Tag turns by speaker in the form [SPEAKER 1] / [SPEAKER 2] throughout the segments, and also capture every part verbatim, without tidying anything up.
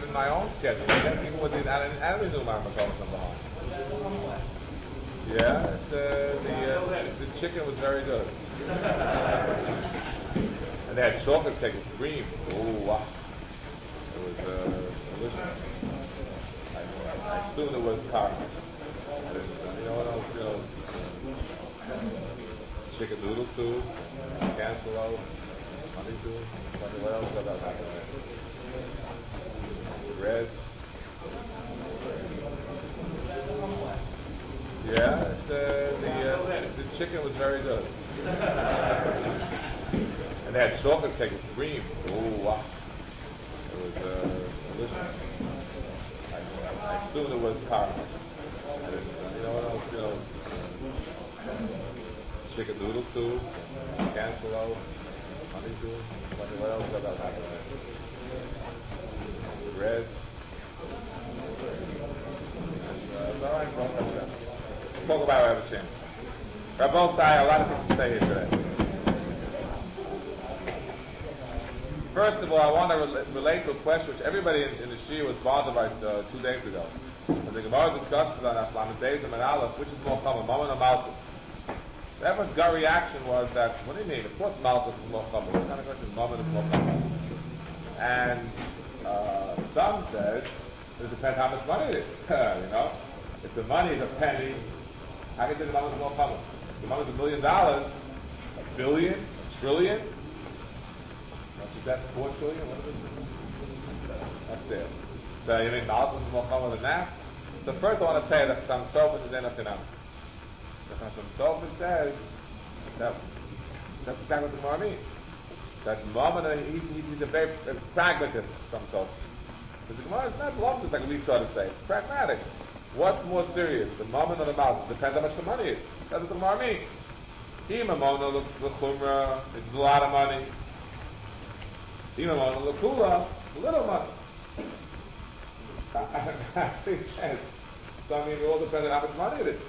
[SPEAKER 1] even my own schedule. Even with the enemy knew my McCollum behind. Yeah, the the, uh, the chicken was very good. And they had chocolate cake with cream. Oh wow! It was uh, delicious. I, I assumed it was caramel. I didn't, you know what else? You know, uh, chicken noodle soup, cantaloupe, honeydew. What else did I have? Bread. Yeah, the the, uh, the chicken was very good. And they had chocolate cake with cream. Oh wow! It was uh, delicious. I, I assumed it was caramel. I didn't, you know what else? You know, uh, chicken noodle soup, cantaloupe, honeydew. What else did I have? Bread. And, uh, all right, well, we'll talk about it, I have a chance. Rabbi Sai, a lot of things to say here today. First of all, I want to re- relate to a question which everybody in, in the Shia was bothered by uh, two days ago. And the Gemara discussed on Aflam Days and Aleph, which is more common, Mammon or Malchus. Everyone's gut reaction was that, what do you mean? Of course Malchus is more common. What kind of question is Mammon is more common? And uh, some said, it depends how much money it is. You know? If the money is a penny, how can you say the Mammon is more common? If the Mammon is a million dollars, a billion, a trillion, is that four trillion? What is it? That's there. So you mean Malchus is more common than that? So first I want to tell you that some Sophis is enough enough. Some Sophis says that that's exactly what the Gemara means. That Mammon, he's, he's a very a pragmatist, some Sophis. Because the Gemara is not long, like we try to say. It's pragmatics. What's more serious, the Mammon or the Malchus? Depends how much the money is. That's what the Gemara means. He Mammon, the Chumrah, it's a lot of money. Even on the Kula, little money. I think yes. So I mean, it all depends on how much money it is.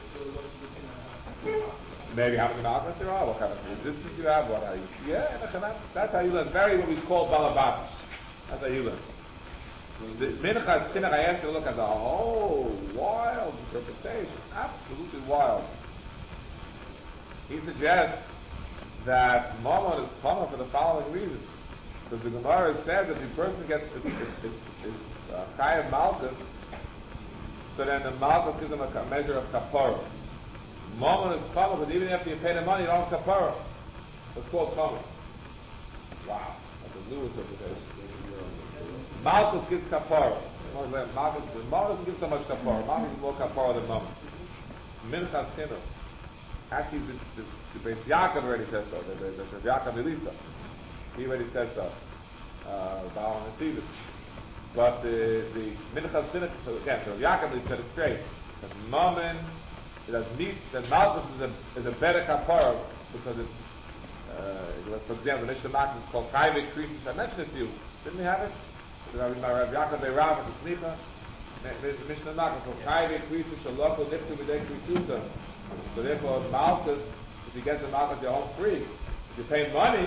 [SPEAKER 1] Maybe how many arguments there are, what kind of resistance you have, what how you, yeah, that's how you learn. Very what we call balabatish. That's how you learn. The Minchas Chinuch, I asked you to look at the whole wild interpretation, absolutely wild. He suggests that Mammon is common for the following reason. Because the Gemara said that the person gets is, is, is, is uh, Chayav Malchus, so then the Malchus gives him a measure of kapara. Mammon is common, but even after you pay the money, you don't have kapara. It's called common. Wow, that's a new interpretation. Malchus gives kapara. Malchus, Malchus gives so much kapara. Malchus gives more kapara than Mammon. Minchas Chinuch. Actually, the, the, the Beis Yaakov already says so. The, the, the, the Yaakov Elisa. He already says so. Uh, Baal and Nesivis. But the the Minchas Chinuch, so again, so Yaakov said it straight. That Mammon, that Nis, that Malchus is a is a better kapara because it's, uh, for example, the Mishnah Malchus is called Chayvei Krisis. I mentioned it to you. Didn't we have it? My Rav Yaakov Beirav at the Smicha. The Mishnah Malchus called Chayvei Krisis Shaloko Niftu B'dei Krisusa. So therefore, Malchus, if you get the Malchus, you're home free. If you pay money,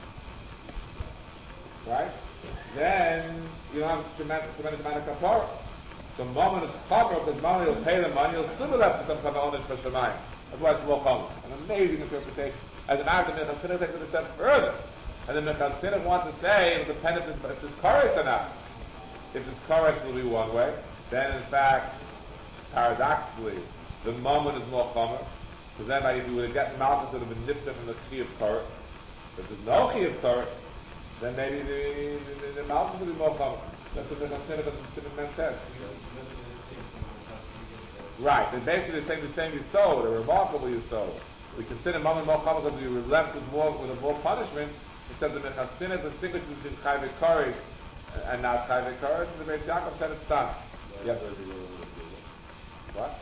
[SPEAKER 1] right? Then you don't have a tremendous, tremendous amount of kapara. So Mammon is covered because Mammon will pay the money, he'll still be left with some kavanah for Shemayim. That's why it's more common. An amazing interpretation. As a matter of the Minchas Chinuch takes it a step further. And the Minchas Chinuch wants to say it will depend if this, if this chorus or not. If this chorus will be one way, then in fact, paradoxically, the Mammon is more common. Because then if you would have gotten Malchus, it would have been nipped from the Chi of chorus. If there's no Chi of chorus, then maybe the, the, the Malchus will be more common. That's what the Minchas Chinuch says. Right, they're basically saying the same Yisod, a remarkable Yisod. We consider Mammon more common because we were left with more with a more punishment. Instead of the Minchas Chinuch distinguished between Chayvei Koris and not Chayvei Koris, and the Beis Yaakov said it's done. Yes. What?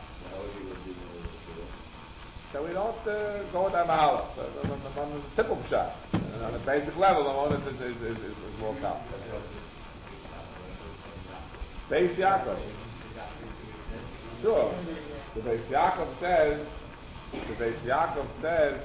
[SPEAKER 1] So we don't uh, go with that Mahala. So the, the, the Mammon is a simple shot. And on a basic level, the Mammon is, is, is, is, is more common. Beis Yaakov. Sure. The Beis Yaakov says, the Beis Yaakov says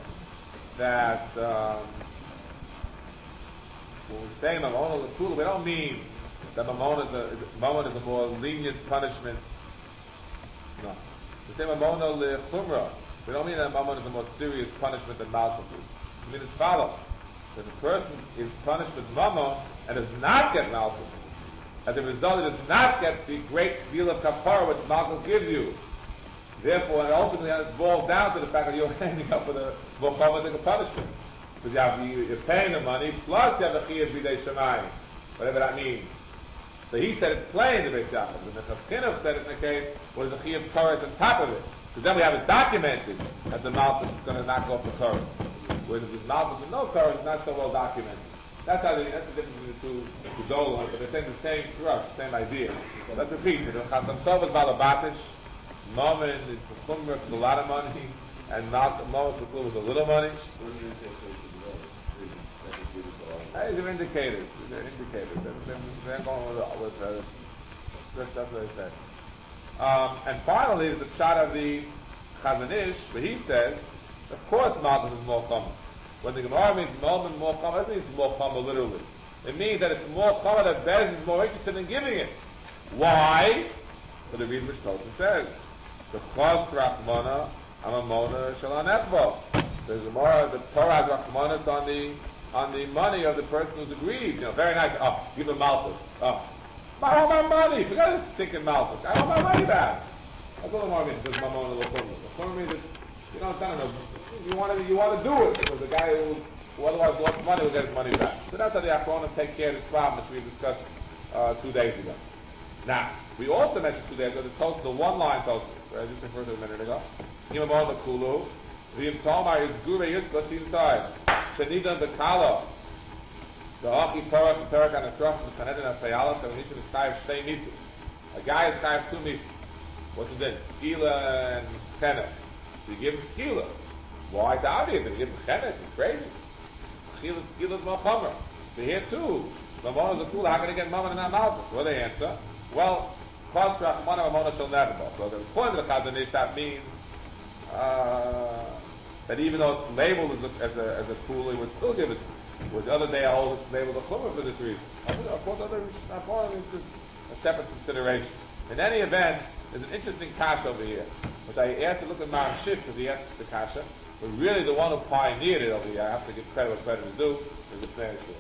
[SPEAKER 1] that um, when we say Mammon L'Kula, we don't mean that Mammon is a, Mammon is a more lenient punishment. No. The same Mammon le Chumrah. We don't mean that Mammon is a more serious punishment than Malchus is. We mean it's follows. If a person is punished with Mammon and does not get Malchus, as a result, it does not get the great deal of kapara which Malchus gives you. Therefore, it ultimately has boiled down to the fact that you're ending up with a more common punishment. Because you have, you're paying the money, plus you have the chiyuv b'dei shemayim, whatever that means. So he said it plain, the Beis Yaakov. And the Chafkinov said it in the case where the chiyuv Torah on top of it. So then we have it documented that the Malchus is going to knock off the Torah. Whereas if the Malchus with no Torah, it's not so well documented. That's how they, that's the difference between the two Gedolos, but they're saying the same thrust, same idea. So let's repeat. The Chasam Sof is Balabatish, Mammon is for Chumrah, a lot of money, and Malchus was a little money. They're indicated. They're indicated. They're, they're going with, with uh, that's, that's what they say. Um, and finally, the shot of the Chazon Ish, where he says, of course, Malchus is more common. When the Gemara means Malchus more common, it means more common literally. It means that it's more common that Bez is more interested in giving it. Why? For the reason which Tosha says, the Chos Rachmana Amamona Shalon Echbo. The Gemara, the Torah has Rachmanas on the on the money of the person who's aggrieved. You know, very nice. Oh, give him Malchus. Oh, I want my money. Forget this stinking Malchus. I want my money back. That's what the Gemara means. This Mamona L'Chumra. The Chumra means that, you know, I don't know. You want to, you want to do it because the guy who, who otherwise lost money will get his money back. So that's how the Achronim take care of this problem that we discussed uh, two days ago. Now, we also mentioned two days ago the Tosfos, the one-line Tosfos, I just referred to a minute ago. Yimamon the Kulu, the Imtomar is Gure Yis. Let's see inside. Shenidan the Kala, the Achi Torah, the Torah and the Trump, the Sanhedrin and Sayala, the Nisha the Sky of Shtei Mitzvahs. A guy is Sky of two Mitzvahs. What's it then? Skila and Chenet. So you give him Skila. Why to obvious? You give him Chenet. It's crazy. Skila is more Chomer. So here too, Mamona is a Kula. How can he get Mamon and not Malchus? What do they answer? Well, Kos Rachmana Mamona shall never go. So according to the Chazon Ish, that means uh, that even though it's labeled as a, as a, as a Kula, he would still give it. With the other day, I hold it's labeled a Chumrah for this reason. Of course, other not part of it, it's just a separate consideration. In any event, there's an interesting kasha over here, which I asked to look at Maram Shif because he asked the kasha, but really the one who pioneered it over here, I have to give credit what credit is due, is the Pnei Yeshua.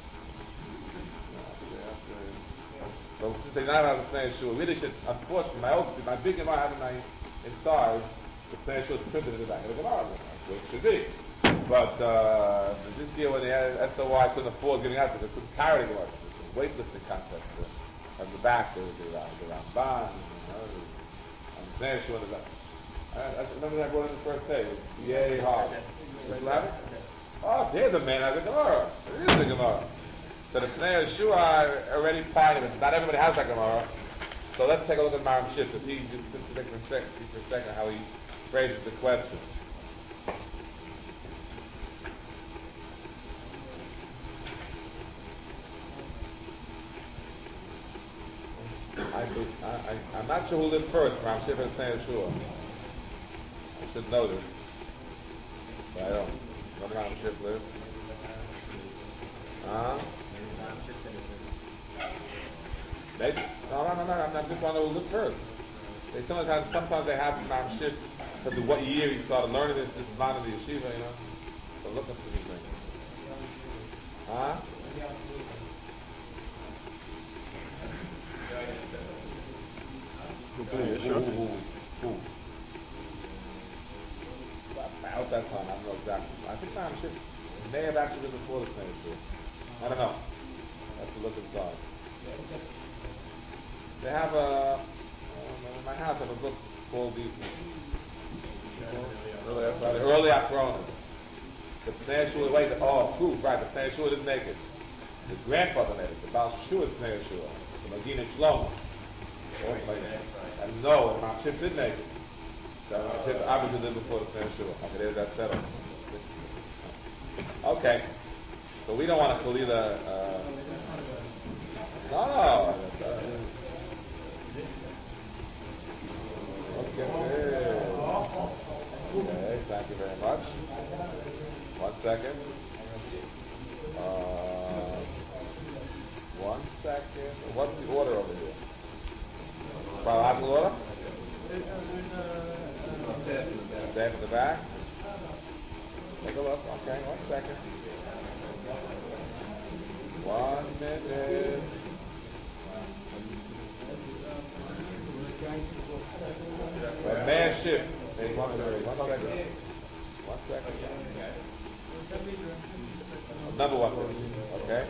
[SPEAKER 1] So since they not have the Pnei Yeshua, really should, unfortunately, my old, my big Gemara having my inside, the Pnei Yeshua is printed in the back of the Gemara, which should be. But uh, this year when they had S O Y, I couldn't afford giving out because I couldn't carry the Gemara. The weightlifting contest. At the back, there was the, uh, the Ramban, you know, and the Pnei Yeshua. I, I remember that I brought in the first day. Yay, hard. Did you have it? Oh, there's the man has a Gemara. It is a Gemara. So the Pnei Yeshua already pioneered it. Not everybody has that Gemara. So let's take a look at Maram Shif, because he just for a second, see for a second how he phrases the question. I, I, I'm not sure who lived first, Maram Shif and Pnei Yeshua. I should know this. But I don't. When Maram Shif lived? Huh? Maybe. No, no, no, no. I'm, I'm just wondering who lived first. They sometimes, sometimes they have Maram Shif because of what year he started learning this. This is not in the yeshiva, you know. So look up to these things. Huh? Who, who, who, who, who? About that time, I don't know exactly. I think Maram Shif may have actually been before the Pnei Yeshua. I don't know. I have to look inside. They have a, uh, in my house, I have a book called the Early, the early Achronim. The Pnei Yeshua, wait, the, oh, proof, right, the Pnei Yeshua didn't make it. His grandfather made it, the Baal Shua's Pnei Yeshua, the Magina Shlomo. And no, Maram Shif did make it. So Maram Shif obviously lived before the Pnei Yeshua. Okay, there's that settled. Okay. So we don't want to Khalila, uh, no, no. Uh, okay. Okay, thank you very much. One second. Uh, one. one second. What's the order over here? Chronological order? Back in the back. Take a look. Okay, one second. One minute. A man shift. Hey, one second. One second. One second. Another one. Okay.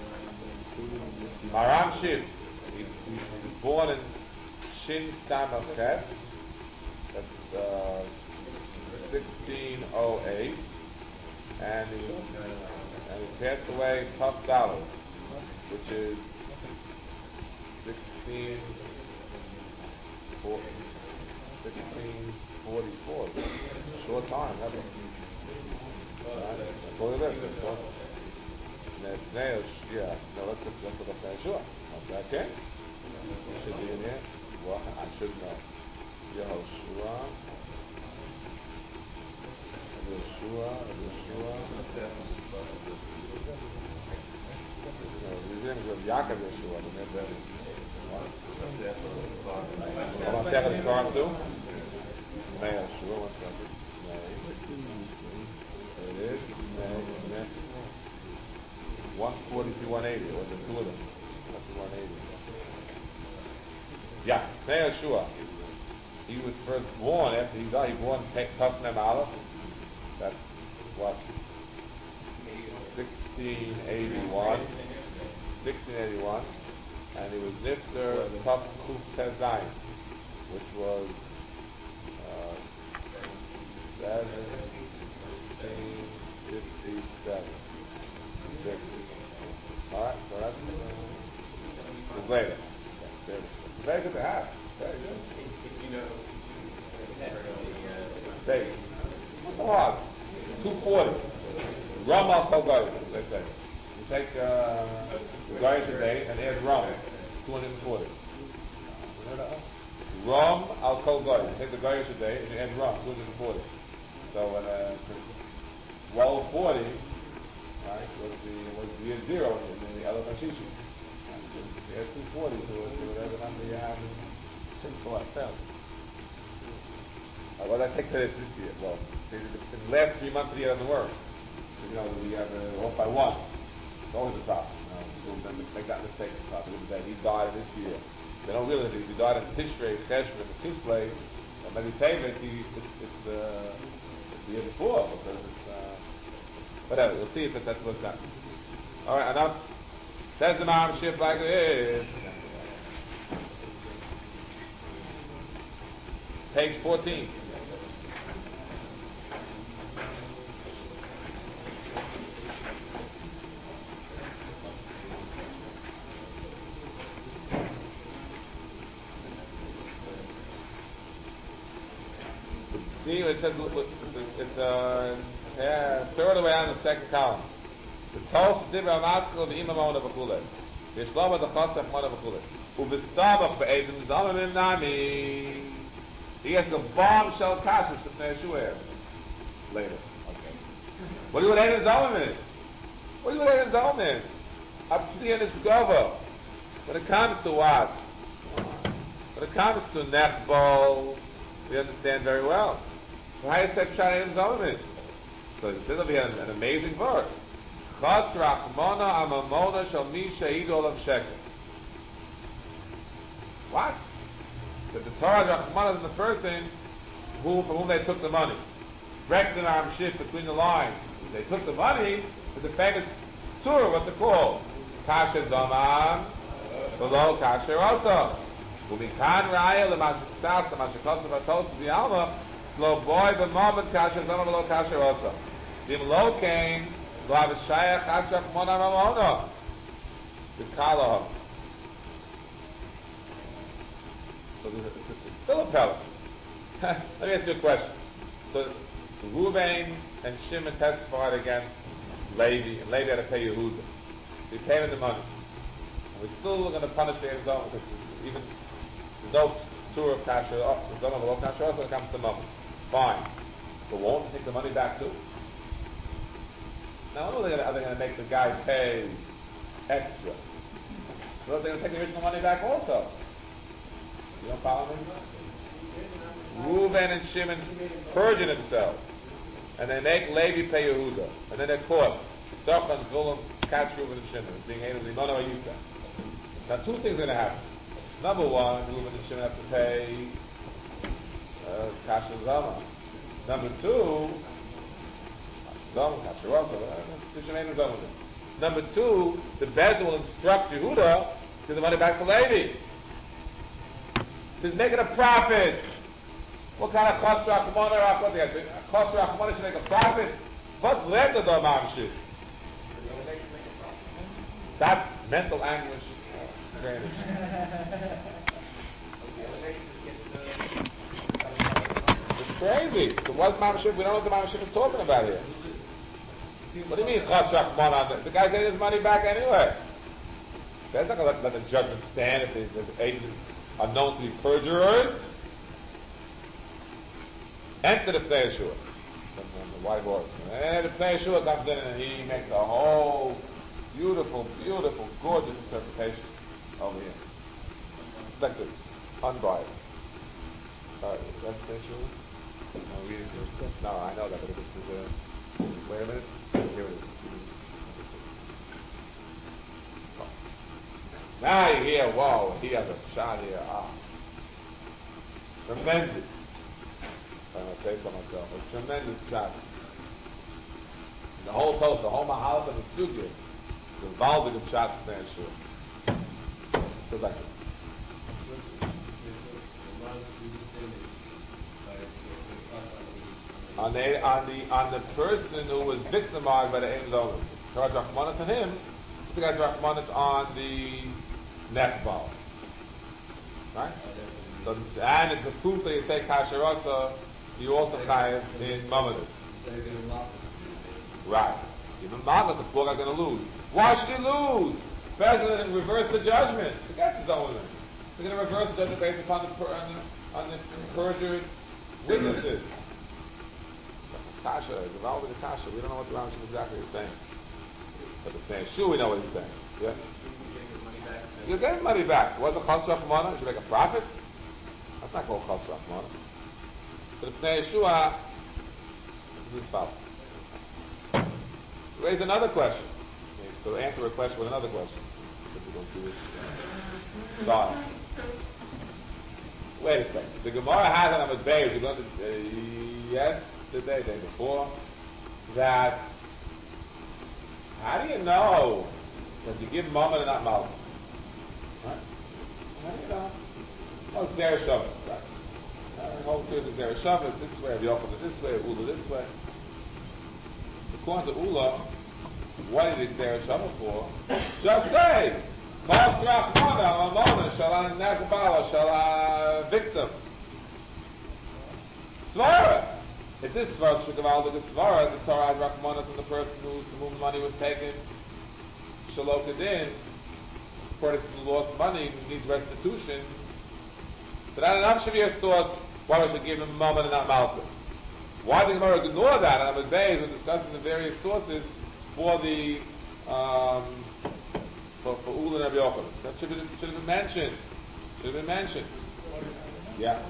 [SPEAKER 1] Maram Shiv. He, he was born in Shin Samach Ches. That's uh, sixteen oh eight. And he, and he passed away Tough Dollar, which is sixteen forty-four. Short time, never. That's all it is. That's yeah. No, let's look, let's look up there. Sure. Okay. Should be in here. Well, I should know. Yehoshua. Yeshua. Yeshua. No, his name is Yaakov Yeshua. The name that is. Hold on, take the storm too. May Yeshua, one second. May. There it is. May. May. one forty-two, one eighty. It was the two of them. That's the one eighty. Yeah, May Yeshua. He was first born after he died. He was born Tough Mem Aleph. That's what? sixteen eighty-one. sixteen eighty-one. And he was Nifter Tough Kuf Tezayin, which was uh, seventeen fifty-seven. Six. Alright, so that's uh, it's later. Okay. Very good to have. Very good.
[SPEAKER 2] You know,
[SPEAKER 1] say, what's hard? two forty. Rum al Kogoy, let's say. You take uh, the Goyish today and add rum, two hundred forty. Rum al Kogoy. You take the Goyish today and you add rum, two hundred forty. So when uh, twelve forty, right, was the was the year zero in the Elef Hashishi. You add two forty to it, to whatever number you have.
[SPEAKER 3] Six for what thousand.
[SPEAKER 1] Uh, well, I take credit this year. Well, in the last three months of the year doesn't work. You know, we have uh, off by one. It's always a problem. You know, people make that mistake. That he died this year. They don't realize that if he died in Tishrei, Cheshvan, and Kislev, and maybe payment, he it's it's, uh, it's the year before because it's uh, whatever. We'll see if it's that's what's happening. All right, enough. Says the Maram Shift like this. Page fourteen. See, it says it's uh, yeah, third away on the second column. The Tos Dibra Maskell the Imamon of Akule. The Shlama the Chosach Mon of Akule. Uvestabach be'edim Zalman Nami. He has a bombshell kasha to Yeshua later. Okay. What do you want to Zalman? What do you want to Zalman? Up to the end of Gova. When it comes to what? When it comes to Nechbol, we understand very well. So it says over here an, an amazing verse. Chas rachmona amamona shal mi she'id olav sheker. What? That the Torah rachmona is the person who, from whom they took the money. Rectin arm shift between the lines. They took the money to the famous Torah, what's it called? Kasher Zaman, below Kasher also. Umikan raya l'mashiktas l'mashikos l'matos v'yalma lo boy b'moment Kasher Zaman below Kasher also. Dim lo came lo avishayach asrach mona mamona v'kalaha. So this is still a pella. Let me ask you a question. So Reuven and Shimon testified against Levi, and Levi had to pay Yehuda. So he paid him the money. And we're still going to punish the Arizona because even there's no tour of Kasher, there's no below Kasher also when it comes to money. Fine. But won't they take the money back too? Now, not only are they going to make the guy pay extra, So they're going to take the original money back also. You don't follow me? Reuven and Shimon perjure themselves. And they make Levi pay Yehuda. And then they're caught. Sochan, Zulum, catch Reuven and Shimon. Being able to no, no, you said. Now two things are going to happen. Number one, Reuven and Shimon have to pay uh, Kash and Zama. Number two, Zama, Kash and Zama. Number two, the Bezdin will instruct Yehuda to give the money back to Levi. He's making a profit. What kind of chos rachmana or what they have? Chos rachmana should make a profit. What's left of the mamshit? That's mental anguish. It's crazy. So what's mamshit? We don't know what the mamshit is talking about here. What do you mean chos rachmana? The guy's getting his money back anyway. That's not going to let, let the judgment stand if the, the agents are known to be perjurers. Enter the Pnei Yeshua, the white horse. And the Pnei Yeshua comes in and he makes a whole beautiful, beautiful, gorgeous interpretation over here. Like this, unbiased. Alright, that's Pnei Yeshua? No, read it. No, I know that, but if it's uh, wait a minute. Here it is. Now you hear, whoa, he has a shot here. Ah. Tremendous. I'm going to say so myself. A tremendous shot. The whole post, the whole Mahalat of the Sugya, the Valdig of shot to stand sure. Goes like this. On the, on the, on the person who was victimized by the Ein Zolim. Charge Rachmanis on him, the guy's Rachmanis on the Nefbal. Right? So, and it's the proof that you say Kasharasa, you also chayav in Mamadus. Right. Even Mamadus, the poor guy's going to lose. Why should he lose? President reverse the judgment. Forget the Zolim. They're going to reverse the judgment based upon the, per, on the, on the perjured witnesses. Kasha, the Val with the Kasha, we don't know what the Rambam exactly is saying. But the Pnei Yeshua, we know what he's saying. Yeah? You're getting money back. So what's the Chos Rachmana? You should make a profit? That's not called Chos Rachmana. But the Pnei Yeshua is this follows. Raise another question. So answer a question with another question. If we don't do it. Sorry. Wait a second. The Gemara has on Amud Beis, we learned it uh, yesterday, day before, that how do you know that you give Mammon and not Malchus? Right? How do you know? Oh, it's Zera Shabbos, right? The whole series is Zera Shabbos, this way, Yochel is this way, Ula this way. According to Ula, what did Zera Shabbos for? Just say, Chos Rachmana, Mamona, Shala Nagbala, Shala Victim. Svara. If this Svara should give out the Svara, the Torah had Rachmana from the person whose whom money was taken, Shalokadin, according to the lost money, who needs restitution. So that enough should be a source why we should give him Mammon and not Malchus. Why did the Gemara ignore that? And Amud Beis, we're discussing the various sources for the um, for, for Ula and Rabbi Yochanan. That should, be, should have been mentioned. Should have been mentioned. Yeah.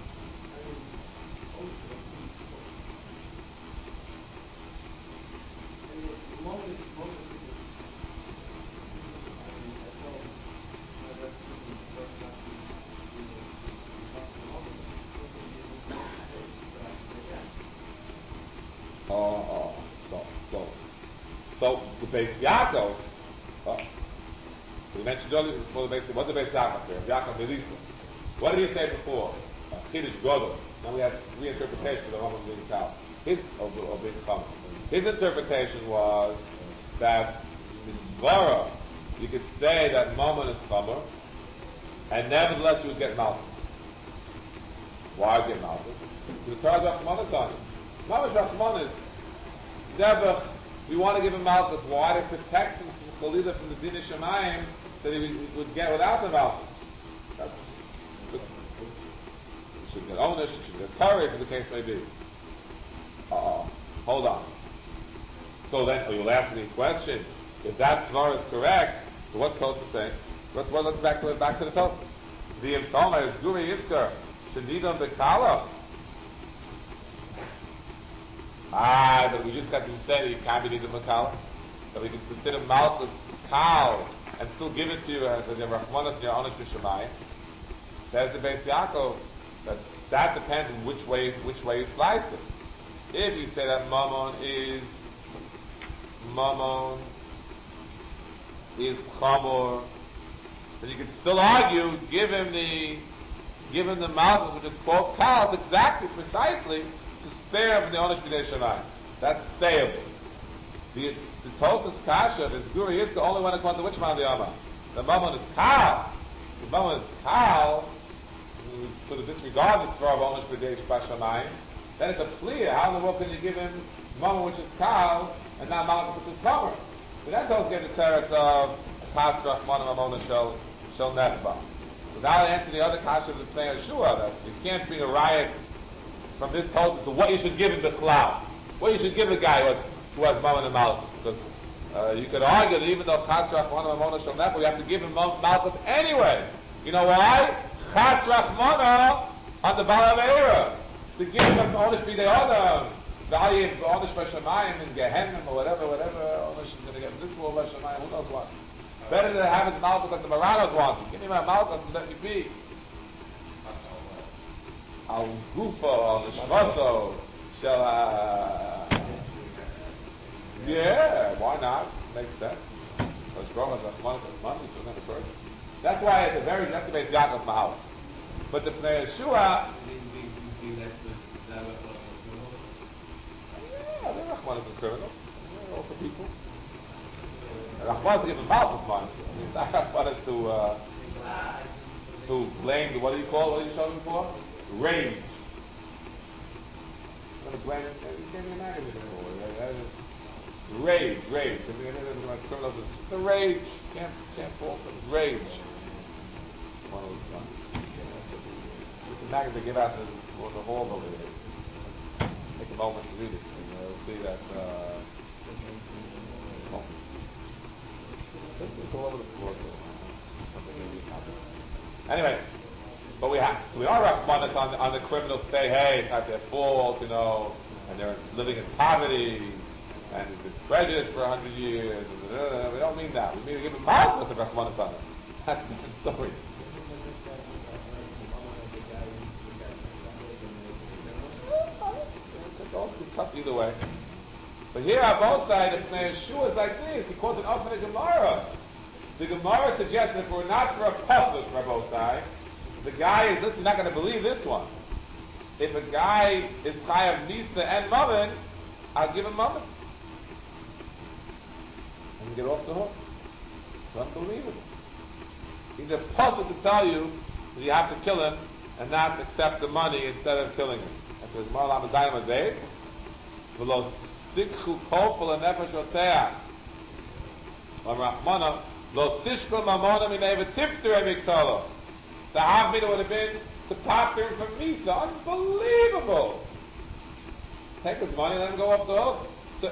[SPEAKER 1] Oh, oh, so, so, so the Beis Yaakov. Oh, we mentioned earlier before the Beis. What's the Beis Yaakov here? Yaakov Belisa. What did he say before? Kiddush Godel. Now we have three interpretations of the Roman being Tal. His of the of being Chama. His interpretation was that Mizvara, you could say that Mammon is Chama, and nevertheless you would get Malchus. Why get Malchus? Because the Torah Rachmanis on it. Mamash Rachmanis is never. We want to give him Malchus. Why? To protect him from the from the Din Shemayim, that he would get without the Malchus. That's, he should get ownership, he should get courage, as the case may be. Uh-oh. Hold on. So then, oh, you'll ask me a question. If that Svar is correct, So what's Tosfos saying? Let's, well, let's back to back to the Tosfos. The Imtoma is Guri Yitzchar Shadidon Bekala. Ah, but we just got to say that you can't be Nidon Bekala. That we can consider Malchus Kal and still give it to you as a Rachmanas and your Onish B'Shamayim. Says the Beis Yaakov that that depends on which way which way you slice it. If you say that Mammon is Mammon is Chamor, then you can still argue, give him the give him the Malchus which is called Kal exactly, precisely to spare from the Onish B'Nei Shamayim. That's stayable. The the Tosfos Kasha is Guri is the only one according to which man the Amma. The Mammon is Kal. The Mammon is Kal. To the disregard the Tzvar of Onish B'Nei Shamayim. Then it's a clear. How in the world can you give him Mammon which is Kal and not Malchus which is Chamor? So that doesn't get the teretz of Chas Rachman Mamona Shel Shel Nefba. So now I answer the other kasha of the Pnei Yeshua that you can't bring a riot from this Tosfos to what you should give him the cloud. What you should give a guy who has, who has Mammon and Malchus. Because uh, you could argue that even though Chas Rachman Mamona Shel Nefba, you have to give him Malchus anyway. You know why? Chas Rachmana on the Baal Aveira. To give him Onish B'Nei Adam. Value of Onish B'Shamayim and Gehenna or whatever, whatever Onish is going to get this world B'Shamayim, who knows what. Better than having Malchus like the Maranos wanted. Give me my Malchus and let me be. Al Gufo, Al Shmoso, shall uh yeah, why not? Makes sense. Because Rome has a month of money, so never burden. That's why at the very that's the base Yaakov Mahal. But the Pnei Yeshua yeah, they're Rachmanis and criminals. They're also people. Rachmanis give them Malchus money. I mean, it's not Rachmanis to, uh, to blame the, what do you call it? What are you showing before? Rage. I'm going to blame it. You can't even imagine it anymore. Rage, rage. Criminals, it's a rage. Can't, can't fault them. It's rage. One of those ones. It's not going to give out the, the hall over there. Take a moment to read it. See that uh, oh. It's all over the floor. Something maybe happened. Anyway, but we have so we are Rachmanis on, on the criminals say, hey, it's not their fault, you know, and they're living in poverty and it's been prejudiced for a hundred years. And, uh, we don't mean that. We mean to give them Malchus of Rachmanis on it. That's a different story. It's tough either way. But here on both sides, the Pnei Yeshua is like this. He calls it often a Gemara. The Gemara suggests that if we're not for a pasuk for both sides, the guy is, listen, you're not going to believe this one. If a guy is chayav Nisa and Mammon, I'll give him Mammon. And get off the hook. It's unbelievable. He's a pasuk to tell you that you have to kill him and not accept the money instead of killing him. That's what Gemara Lamadayim says. V'lo sikhu kopel and nefesh yotzea. Rachmana lo sishkol mamona minei v'tifter emiktolo. The Havmina would have been to pop him from Misa. Unbelievable. Take his money and let him go off the hook. So,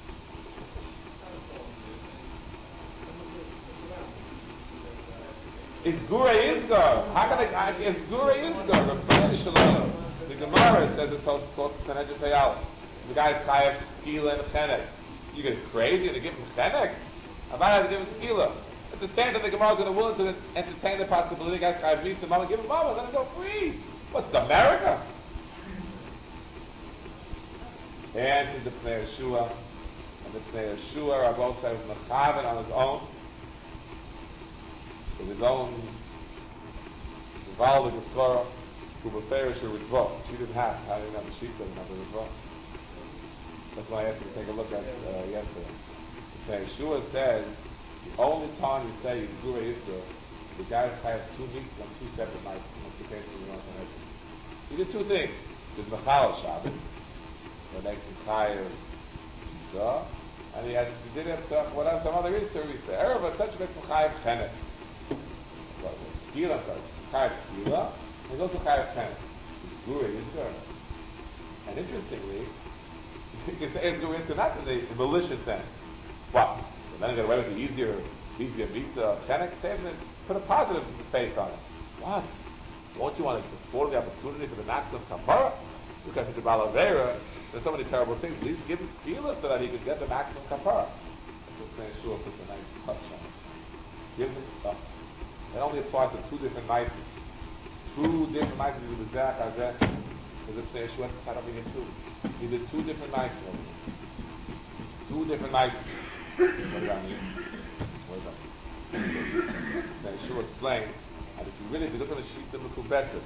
[SPEAKER 1] is Gure Yizgar? How can I, is Gure Yizgar? The Gemara says it's supposed to Sanhedrin Payal. The guy's chayav skila and chenek. You get crazy to give him chenek? How about I to give him skila? At the same time, the Gemara is going to willing to entertain the possibility. The guy's chayav misa, mama, give him mama, let him go free. What's the America? And to the Pnei Yeshua, and the Pnei Yeshua are both sides mechaven on his own, with his own Val the Gesvara. She didn't have. How did have the sheep doesn't have the ritzvah? That's why I asked you to take a look at uh, yesterday. Okay, Yeshua says the only time you say you do Israel, the guys have two meats on two separate nights. He did two things. There's Machal Shabbos, that makes him tired. So, and he had he did have uh, what else? Some other Israel. He said, "Erev, but such makes him chayav chenek." Skila, sorry, chayav skila. There's also chayav chenek. It's Guri Yizgar. And interestingly, you can say it's Guri Yizgar not in the, the malicious sense. What? So then I get away with the easier Visa, Visa, Chenek, put a positive face on it. What? Won't you want to afford the opportunity for the maximum kapara? Because it's about Avera, there's so many terrible things. At least give him feelers so that he could get the maximum kapara. That's what Shua puts a nice touch on it. Give him stuff. It only applies to two different nices. Two different nices. He did the Zach, Azeh. Is it Pnei Shua? I don't mean it two. He did two different nices. Two different nices. What does that mean? What does that mean? Pnei Shua explained. And if you really, if you look at the sheet of the Kubetzis,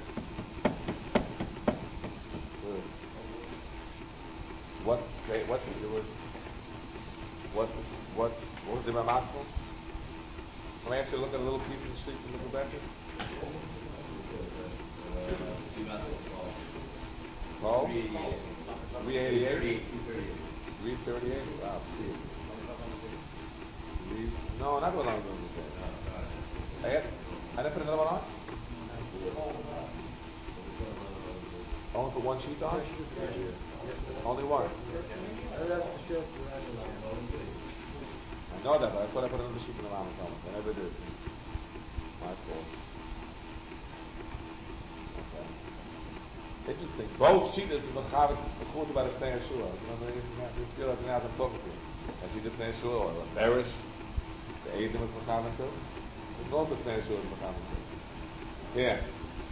[SPEAKER 1] what, they, what, there was, what, what, what was the Ramatful? Can I ask you to look at a little piece in the sheet of the Kubetzis? Oh? three eighty-eight? three thirty-eight? Wow, see. No, not what I'm going to say. I didn't put another one on? Only put one sheet on? Only one? I know that, but I thought I put another sheet in the Rambam. I never did. My fault. Okay. Interesting. Both sheets is Mechavet, according to the Pnei Yeshua. You know, they feel like now I'm talking to you. As he did Pnei Yeshua, or Berish, the Eidim is Mechavet too. There's no Pnei Yeshua is Mechavet too. Here.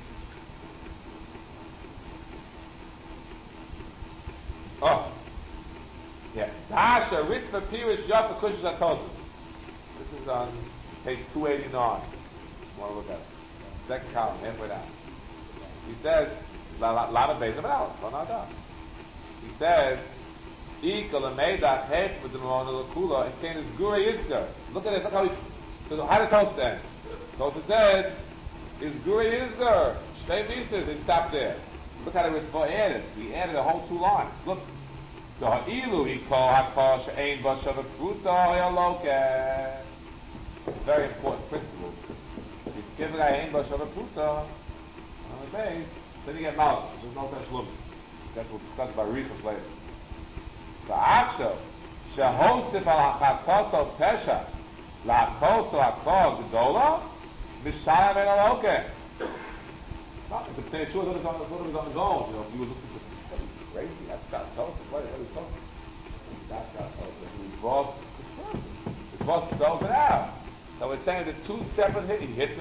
[SPEAKER 1] Oh. Yeah. Dasha, Ritva, Pirish, Yafa, Kushas, Atosis. This is on page two eighty-nine. You want to look at it. Second column, halfway down. He says, a lot of Bezim out. He says, Equal and made that head with the Marona Lakula and came as Gura Yizgar. Look at it, look how he. So how did Toast end? Toast said, is Gura Yizgar. Shtei Mises, he stopped there. Look how it was added. We added a whole two lines. Look. The Ha'ilu he called Hakash Ein Bashav Pruta Yaloke. Very important principle. If you give a guy Ein Bashav Pruta on the base, then you get knowledge. There's no such limit. That's what we'll discuss by Rishos later. The Akshav Shehosif al Hakakoso Pesha Lakoso Hakol Gedola Mishayim Ein Aloke. Not the Pnei Yeshua was on his own. You know, he was looking for crazy. That's got toast. What are you talking? That's got toast. He boss. His boss spells it out. So we're saying that two separate hits. He hits him.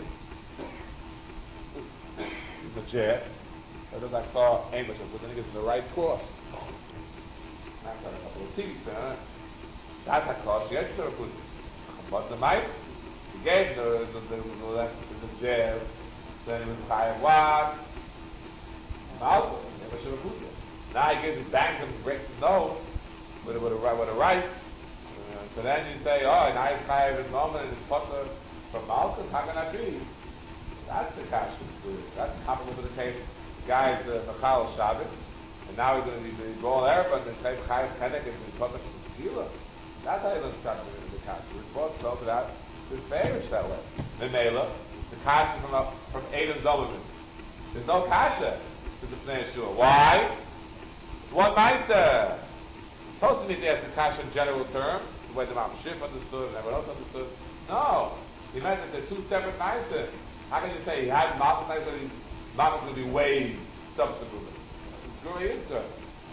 [SPEAKER 1] He's a jet. So there's like saw Amos, but then he gets in the right course. That's got a couple of teeth, huh? That's a course. Yes, sir. But the mice, he gave the the the the, the, the jab. Then he was high what? Mouth. Never should have put it. Now he gives his bangs and breaks his nose with a, with a, with a right. Uh, so then you say, oh, now he's chayav his moment and his putter from Malchus. How can that be? That's the kash. That's happened with the case. The guy's uh, Machal Shabbos, and now he's going to be going there, but the same chayav kenek and his putter from the Tefillah. That's how he doesn't start with the kash. We're supposed to spell it out. His favorites that way. The Mela, the kash is from, uh, from Adam Zolomon. There's no kasha to the Pnei Yeshua. Why? One Meister. Supposed to be to ask the kasha in general terms, the way the Mam Shif understood and everyone else understood. No. He meant that they're two separate Meisters. How can you say he had Malchus Meister and Malchus going to be weighed subsequently? It's really is good.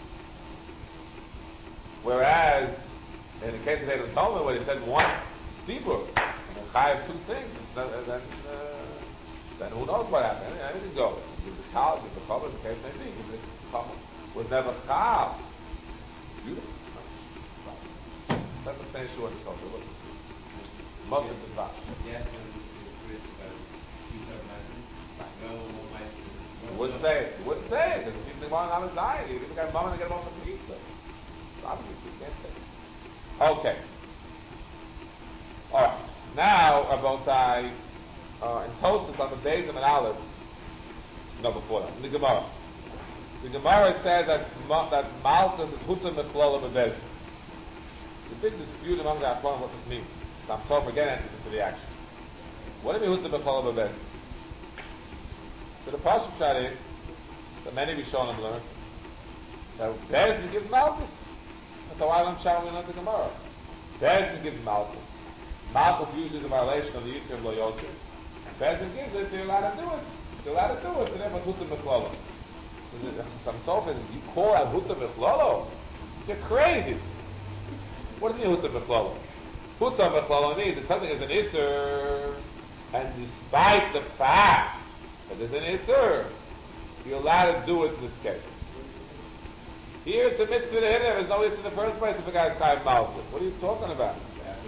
[SPEAKER 1] Whereas, in the case of Adam Zolomon, where he said one deeper, and Chayav two things, then, uh, then who knows what happened? Anything goes. Give the cow, give the cover, the case may be. Give the cover. Was never Chal. Beautiful. That's the same short as told you. Most of the Vash.
[SPEAKER 2] Yes,
[SPEAKER 1] You wouldn't say it. You wouldn't say it. It seems to be on anxiety. You even got a moment to get them off the pizza. So obviously you can't say it. Okay. Alright. Now, Rabotai, uh, in Tosas on the days of an Aleph, no, before that, in the Gemara. The Gemara says that that Malchus is Huta Mechlola Bebez. The big dispute among the Achronim what this means. So I'm sorry for getting into the action. What do you mean Huta Mechlola Bebez? So the Pasuk shot in, that many Rishonim learned, that Bezdin gives Malchus. That's why I'm shouting out the Gemara. Bezdin gives Malchus. Malchus usually is a violation of the Yisrael Lo Yosef. Bezdin gives it, they're allowed to do it. They're allowed to do it, and therefore Huta Mechlolo. So the some sofa, you call out Huta Mechlolo? You're crazy. What does it mean Huta Mechlolo? Huta Mechlolo means that something is an Isser, and despite the fact that there's an Isser, you're allowed to do it in this case. Here, it's a mitzvah to hit him. There's no Isser in the first place if a guy's Chayav Malchus. What are you talking about?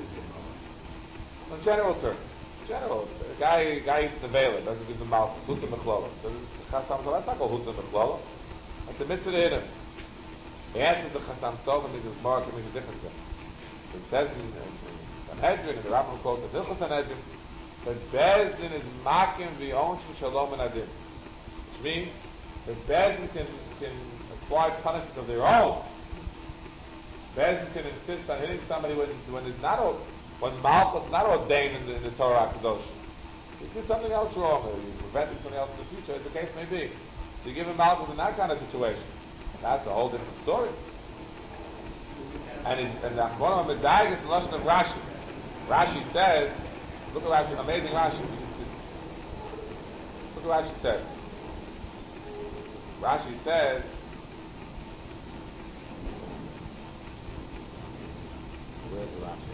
[SPEAKER 1] In general terms. General. A guy, guy eats the vela, doesn't give the mouth, Huta Mechlolo. So that's not called Huta Mechlolo. It's a mitzvah to hit him. The answer to Chasam Sofer means it's more, it means a different thing. It says in Sanhedrin, and the Rambam quotes the Hilchos Sanhedrin, that Bezdin is makim v'onshim shalom and adim. Which means that Bezdin can, can apply punishment of their own. Bezdin can insist on hitting somebody when, when it's not a when Malchus is not ordained in the, in the Torah HaKadosh. He did something else wrong, or he prevented something else in the future, as the case may be. So you give him Malchus in that kind of situation. That's a whole different story. And, it, and the Achronim Medaig is the Lashon of Rashi. Rashi says, look at Rashi, amazing Rashi. Look at Rashi says. Rashi says, where's the Rashi?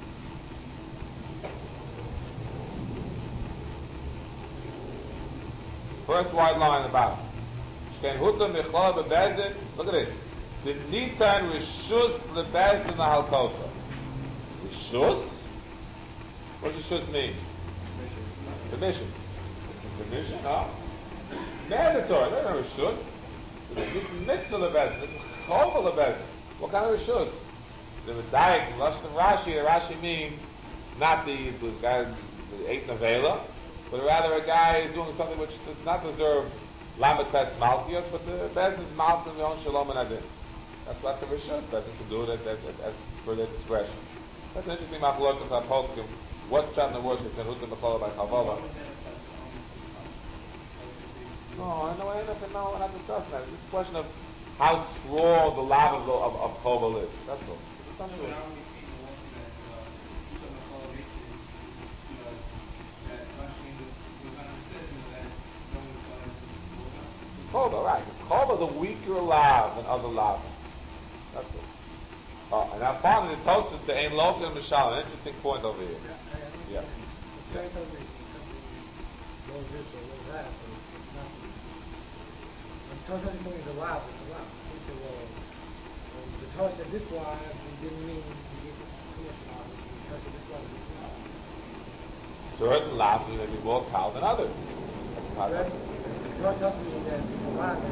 [SPEAKER 1] First white line about Shken Huta Mechlolo Bebezdin. Look at this. The Nitan Rishus Lebezdin Halkosa. Rishus? What does Rishus mean? Permission. Permission? Huh? Mandatory. There's no Rishus. It's Mitzvah Lebezdin. It's Chova Lebezdin. What kind of Rishus? The Medayik, Lashon of Rashi, the Rashi means not the, the guy who ate Nevela, but rather a guy doing something which does not deserve Lamed Tes Malchios, but the Bezdin's Malchus and Yon Shalom and Adin. That's what the Rishus, Bezdin can do it as, as, as, as for their discretion. That's an interesting Machlokas HaPoskim. What Pshat in the worship is Huta Mechlolo by Chavola? No, I know, I know, no, we're not discussing that. It's a question of how strong the love of, of, of Chovel is. That's all. It's something like Chova, right. Chova is a weaker lav than other lav. That's it. Oh, and now finally the Tosfos to Ein Loka and Mishal. An interesting point over here. Yeah. Yeah.
[SPEAKER 2] The Torah said this law didn't mean you get commission on it. The Torah said this law didn't mean
[SPEAKER 1] certain lav may be more kal than others. That's
[SPEAKER 2] right. The Torah tells me that the law is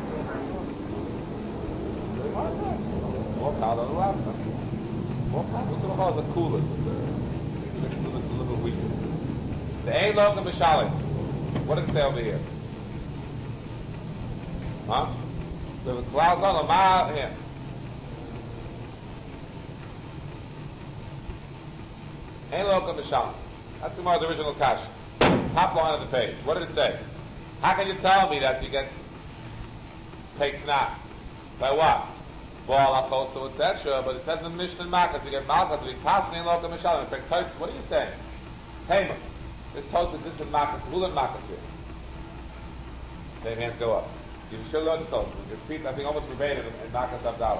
[SPEAKER 1] more kal than the lav. More kal. What's the law is a cooler. It's a little bit weaker. The Ein Loka Mishalim. What did it say over here? Huh? We have a cloud on a mile here. Ein Loka Mishalim. That's the more original kasha. Top line of the page. What did it say? How can you tell me that you get paid knas? By what? Ball, achoso, et cetera. But it says in the Mishnah and Makkos, you get malchus, you pass me in Loka Mishalim. In fact, what are you saying? Hey, man. This toast exists in Makkos. Who learned Makkos here? Same hands go up. You should learn this toast. You repeat, I think, almost verbatim in Makkos Abdallah.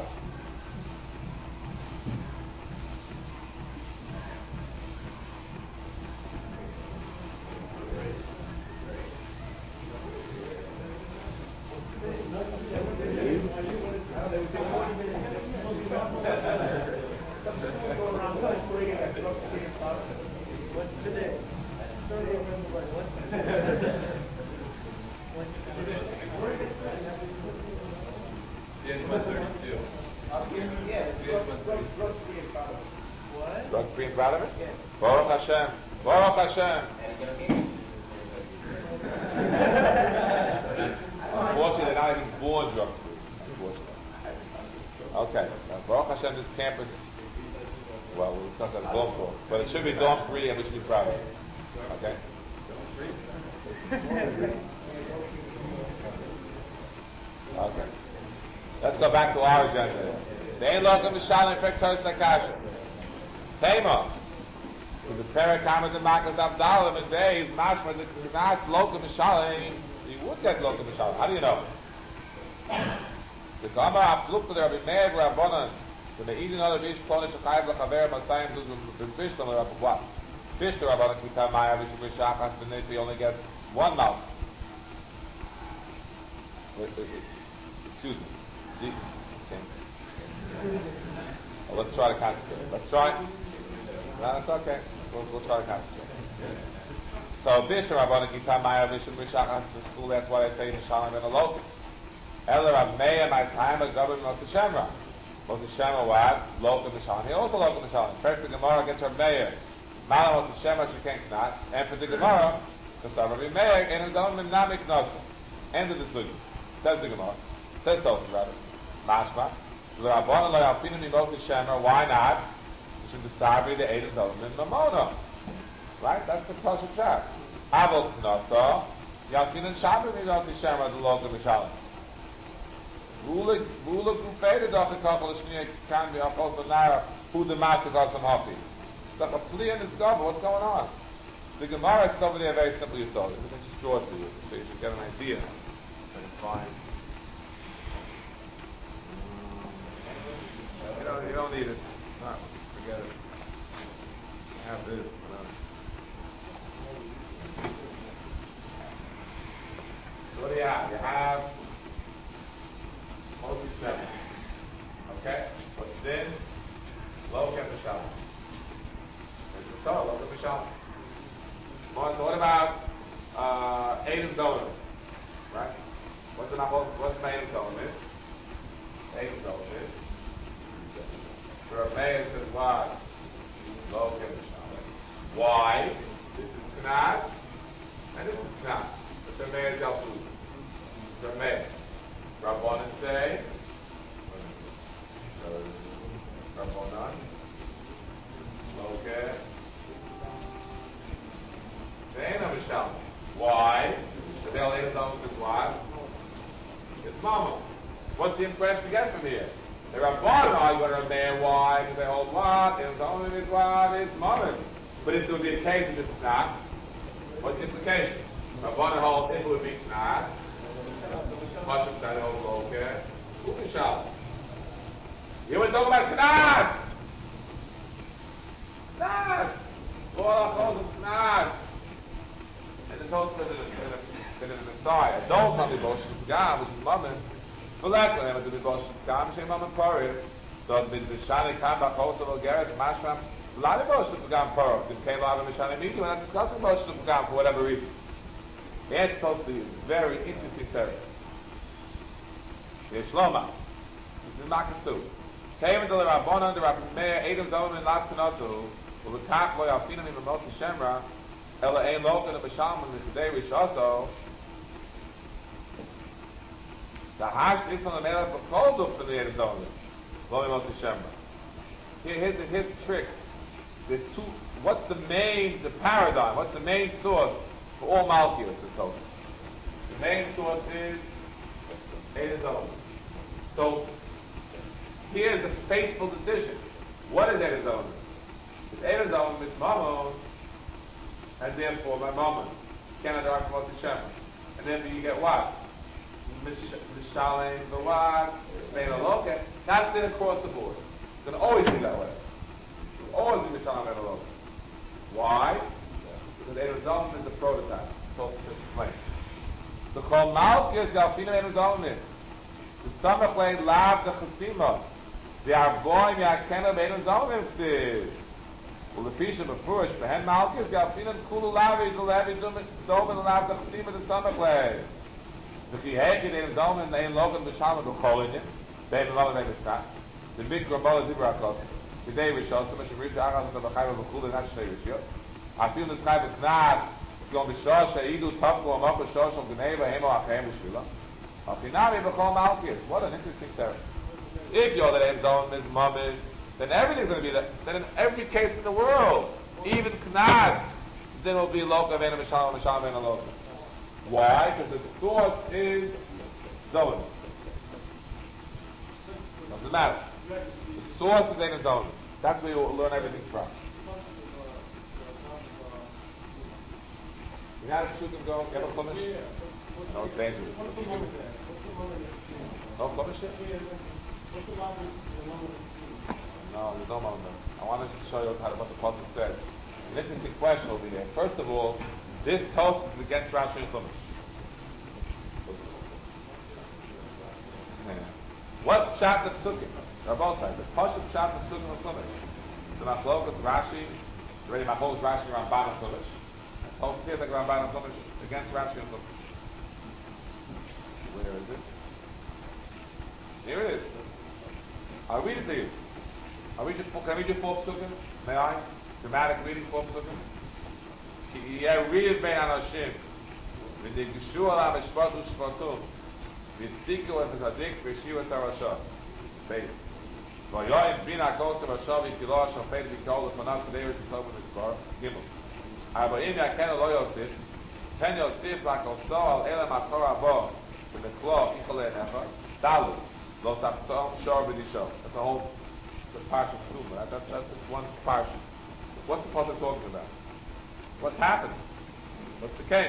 [SPEAKER 1] Drug free and proud of it? Baruch Hashem. Baruch Hashem. Unfortunately, they're not even born drug free. Unfortunately. Okay. Now, Baruch Hashem, this campus, well, it's not that it's dorm for, but it should be dorm free and we should be proud of it. Okay? Okay. Let's go back to our agenda. The Ein Loka Mishalim Effect Toast Akasha. Tema. the Parakama the Makas Abdalim and Days, Mashma the Knas Loka Mishalim, you would get Loka Mishalim. How do you know? The Gama Abduk to the Rabbi Meir Rabbanan, when they eat another Bish Ponish Chayiv Lachaver Masayim Zuz Bish Tom Rabbi what? Fish to Rabbanan Kita Maya Bish Bishachas and if you only get one mouth. Wait, wait, wait. Excuse me. See? Okay. Well, let's try to concentrate. Let's try. No, that's okay. We'll, we'll try to concentrate. So, Bish to Rabbanan Kita Maya Bish Bishachas is cool. That's why they say Mishalim and Alokim. Ela Rav Meir, my time, a government Moshe Shemra. Moshe Shemra, what? Loka Mishalim. He also Loka Mishalim. First, the Gemara against Rav Meir. Mala Moshe Shemra, she can't not. And for the Gemara, because Rav Meir, and his own Menamik Nosa. End of the Sugi. Says the Gemara. Says Tosin, rather. Mashma. The Rabbanan Lo Yalpinu Mi Moshe Shemra. Why not? You should decide the eight of those in Mamona. Right? That's the Tosha trap. Avol Knosa. Yalpinu Shabbat Mi Moshe Shemra, the Loka Mishalim. Rula Rula Gufeda Dacha Kachal Shmiya can be also Nara who the master goes from Happy. So a plea in its government, what's going on? The Gemara is over there very simply so. Let me just draw it for you so you should get an idea. And fine. You don't, you don't need it. No, forget it. I have this. So what do you have? You have Moshe Shemra. Okay? What's then? Loka Mishalim. There's the Torah, Loka Mishalim. So what about uh, Adam Zolim? Right? What's the what's the Adam Zolim is? Adam Zolim is. So Rav Meir says what? Loka Mishalim. Why? This is Knas, and this is Knas. But Rav Meir is Yalfus. Rav Meir. Rabbanan say, Rabbanan, okay. They ain't no Mishalim. Why? The Bel Eidim Zomim is what? It's Mama. What's the impression we get from here? The Rabbanan argue with Rav Meir. Why? Because they hold what? Eidim Zomim is what? It's Mama. But if there would be a case of this not, what's the implication? Rabbanan hold it would be not. Hashem said, oh, okay. Who can shout? You were talking about Knas! Knas! All calls of Knas! And the Tosfot in the Messiah. Don't tell me Bosh Gam, which is Mammon. For that, when they do Bosh Gam, Shem Mammon Parir. Don't be the Shani Kam Bachos of Algeris, Mashram. A lot of Bosh Gam Parir. They came out of the Shani meeting. We're not discussing Bosh Gam for whatever reason. The answer Tosfot is very interesting territory. Yeshloma. This is Makas too. Came into the Rabbanan, the Rabbi Meir, Adam Zolim, and Lat Kanasu, who would talk Lo Yalpinu Mi Moshe Shemra, Ela Ein Loka the Mishalim and the Chidei Rishoso. The Hash is on the Meir of Kolduf for the Adam Zolim, Lo Moshe Shemra. Here, here's the, here's the trick. There's two. What's the main, the paradigm? What's the main source for all Malkios? Is Tosis. The main source is Eidim Zolim. So here's a fateful decision. What is Eidim Zolim? If Eidim Zolim is Mammon, and therefore my Mammon cannot argue about the Shemra, and then you get what? Mishalim, the what? Bein Aloka. That's then across the board. It's going to always be that way. It's always be Mishalim and Aloka. Why? Because Eidim Zolim is the prototype. Supposed to explain. The Chol Malkis Yalpinu Eidim Zolim. The Samach Leid Lav the Chasima. They are going Yakena Eidim Zolim Ksiv. Well, the Fisha Befurish, Behen Malkis Yalpinu Kulu Lavi the Levi Domin Lav the Chasima the Samach Leid. The Chihekid Eidim Zolim the Ein Logan the Shalom the Cholinyan. The Eidim Zolim Eidim Tzak. The Big Grabala Dibrakos. The Day Rishos. The Meshach Risha Achas the Bachayva Bechul not Shnei Rishos. I feel this guy is not going to show Shaidu Tavku Amaka Shosh of Geneva Hemo Achem Shvila. Achinami Bechol Malkias. What an interesting territory. If you're the Eidim Zolim is Mamid, then everything's going to be that. Then in every case in the world, even Knas, then will be Loka Vena Mishalim Mishalim Vena Loka. Why? Because the source is Zolim. Doesn't matter. The source is Eidim Zolim. That's where you'll learn everything from. You have to go, you have a chumash? No, it's dangerous. No chumash here? No, there's no moment. I wanted to show you how, what the pasuk says. An interesting question will be there. First of all, this toast is against Rashi and Chumash. Yeah. What pshat the psukim? They're both sides. The pasuk pshat the psukim and Chumash. The machlokas Rashi, already machlokas Rashi Ramban and Chumash. Toast here like Ramban and Chumash against Rashi and Chumash. Where is it? Here it is. I'll read it to you. I'll read it, can I read you four psukim? May I? Dramatic reading four psukim? Ki yeriv bein anashim v'nigishu alav eshpatu shpatu v'tziku es hadik v'shiu es harasha. Bein. V'yoyim bina kosev hashav v'kilo hashav peid v'kol l'fanav k'deiris v'tov v'mispar. Gimel. Arba'im yaken lo yosif pen yosif l'akosol al elem akor abo v'meklo ichole enecha dalu lo taptom shor v'disho. That's the whole the parsha stuma. That, that, that's just one parsha. What's the pasuk talking about? What's happened? What's the case?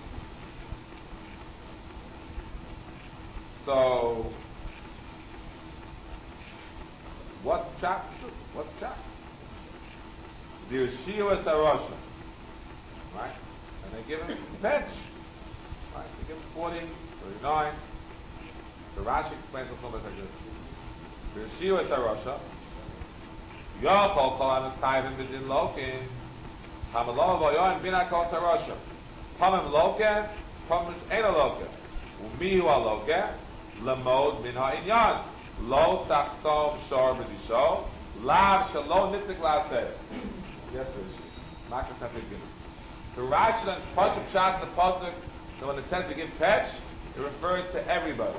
[SPEAKER 1] So, what's chap? What's chap? The Yeshua Sarosha, right? And they give him a bench, right? They give him forty, thirty-nine. So Rashi explains the numbers like this. The Yeshua Sarosha. Yochol kol anas tayvim b'din lokin. Hamalom v'yoyim bina kol sarosha. Pamim loken, pamim ein loken. Umihu aloken, lemod min ha'inyan. Lo saksom shor b'disho, lav shalom nitik la'aseh. Yes, Rashi. Makas have to give it. The Rashi learns pasuk pshat in the pasuk, so when it says to give petch, it refers to everybody.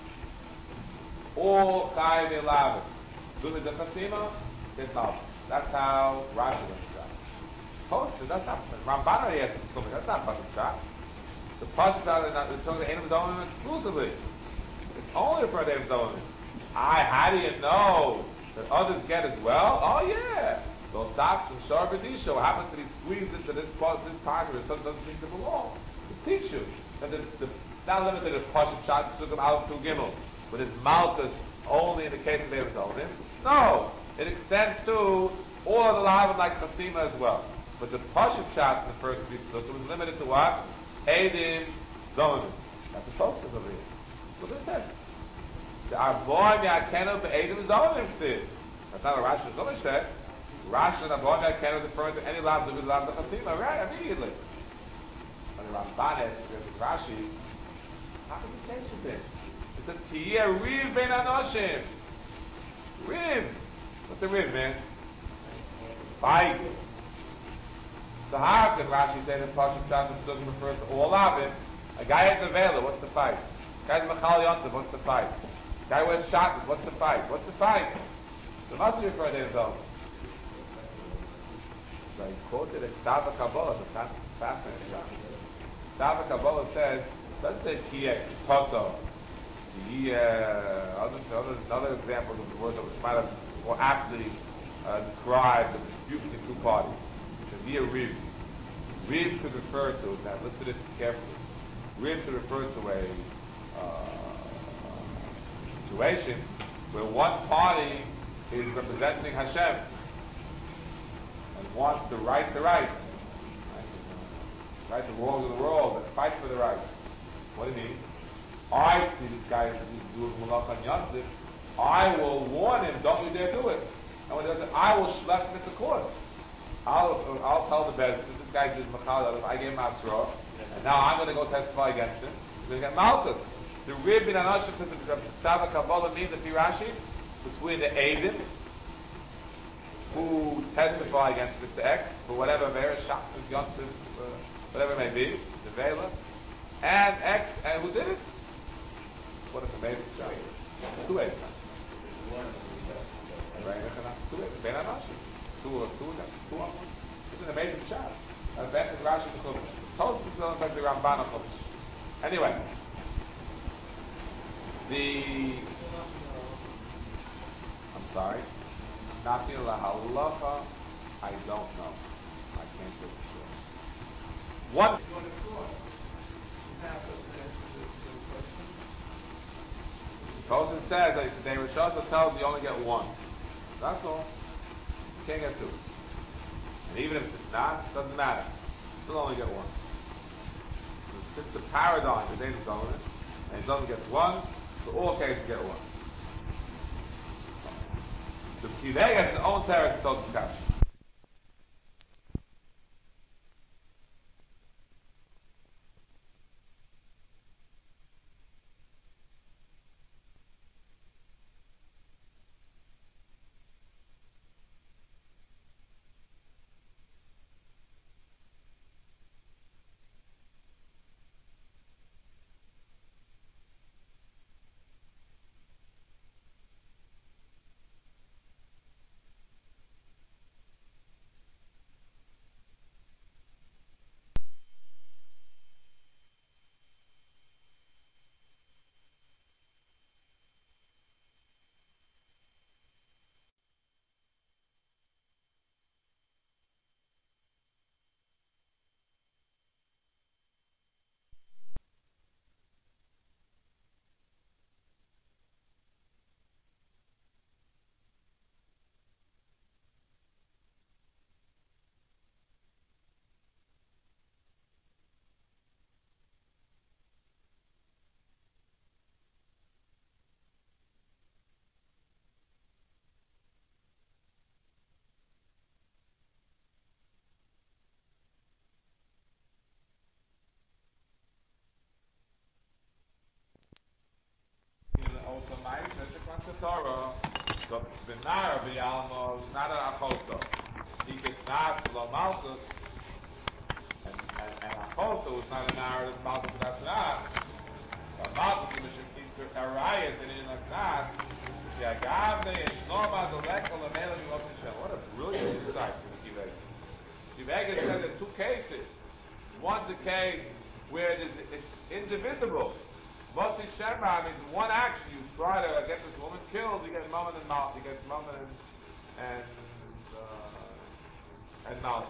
[SPEAKER 1] All chayim elavim. Zumi de chasima, that's how Rashi learns that. Posted, that's not Ramban already has to come. That's not pasuk pshat. The pasuk pshat is not referring to Einim Zolim exclusively. It's only referring to Einim Zolim. I, how do you know that others get as well? Oh yeah. Those stocks from Shor B'disho happen to be squeezed into this part, this part where it doesn't seem to belong. To teach you that the, the not limited to pasuk pshat took him out to Gimel, but his malchus only in the case of Einim Zolim. No. It extends to all of the lavim like chasima as well. But the pasuk pshat in the first three psukim was limited to what? Eidim Zolim. That's the process over here. Look at this. The arboim yakenu be'eidim Zolim said. That's not what Rashi Zolim said. Rashi and arboim yakenu referring to any lav that is lav chasima, right? Immediately. But the Ramban has Rashi. How can you say something? It says ki yeh riv bein anoshim. Riv. What's a rib, man? Fight. So how can Rashi say that pasuk pshat doesn't refer to all of it? A guy has a vela, what's the fight? A guy's machal yontav, what's the fight? A guy wears shatas, what's the fight? What's the fight? So must refer to himself. So he quoted it, Sava Kabbalah, the fascinating shot. Sava Kabbalah says, doesn't say kiyek, toto. He, uh, other, other, another example of the word that might have more aptly uh, describe the dispute between two parties. The via Riv. Riv could refer to, now listen to this carefully, Riv could refer to a uh, situation where one party is representing Hashem and wants to right the right, right the wrongs of the world, and fight for the right. What do you mean? I see this guy who's doing Malach and Yosef, I will warn him, don't you dare do it. And when he does it, I will schlep him into court. I'll, I'll tell the best, this guy did Machal, I gave him Asra, and now I'm going to go testify against him. He's going to get Malchus. The Rib in Anashim says that Sava Kabbalah means the Rashi between the Eidim who testify against Mister X for whatever Vera Shachtus, Yontif, uh, whatever it may be, the Vela, and X, and who did it? What an amazing job. Two Eidim. Two Eidim. Ben Anashim. Two or two of them. Two of them. It's an amazing shot. And that is Rashi the Chumash. Tosfos is on the Ramban of Chumash. Anyway. The I'm sorry. Nafil halacha, I don't know. I can't say for sure. One. Tosin says that the Rosh Hashanah tells you, you only get one. That's all. You can't get two. And even if it's not, it doesn't matter. You still only get one. Since the paradigm is Ein Dominant, and he doesn't get one, so all cases get one. The Kivei has his own terror to Tosin Kash. Also, my that's a Torah. So the Nara B'Yalmo is not an Achoto. He gets not Lo Malchus, and and, and Achoto is not a Nara that's Malchus. That's not. But Malchus is a Arayat and in like that. Yeah, Gavne and Shnorma Dolekol and Mela B'Yalmo. What a brilliant insight from the Kiveg. Kiveg said in two cases. One's a case where it is it's indivisible. Motzi Shemra means one action. You try to get this woman killed, you get Mammon and Mal, you get Mammon and and uh, and Mal.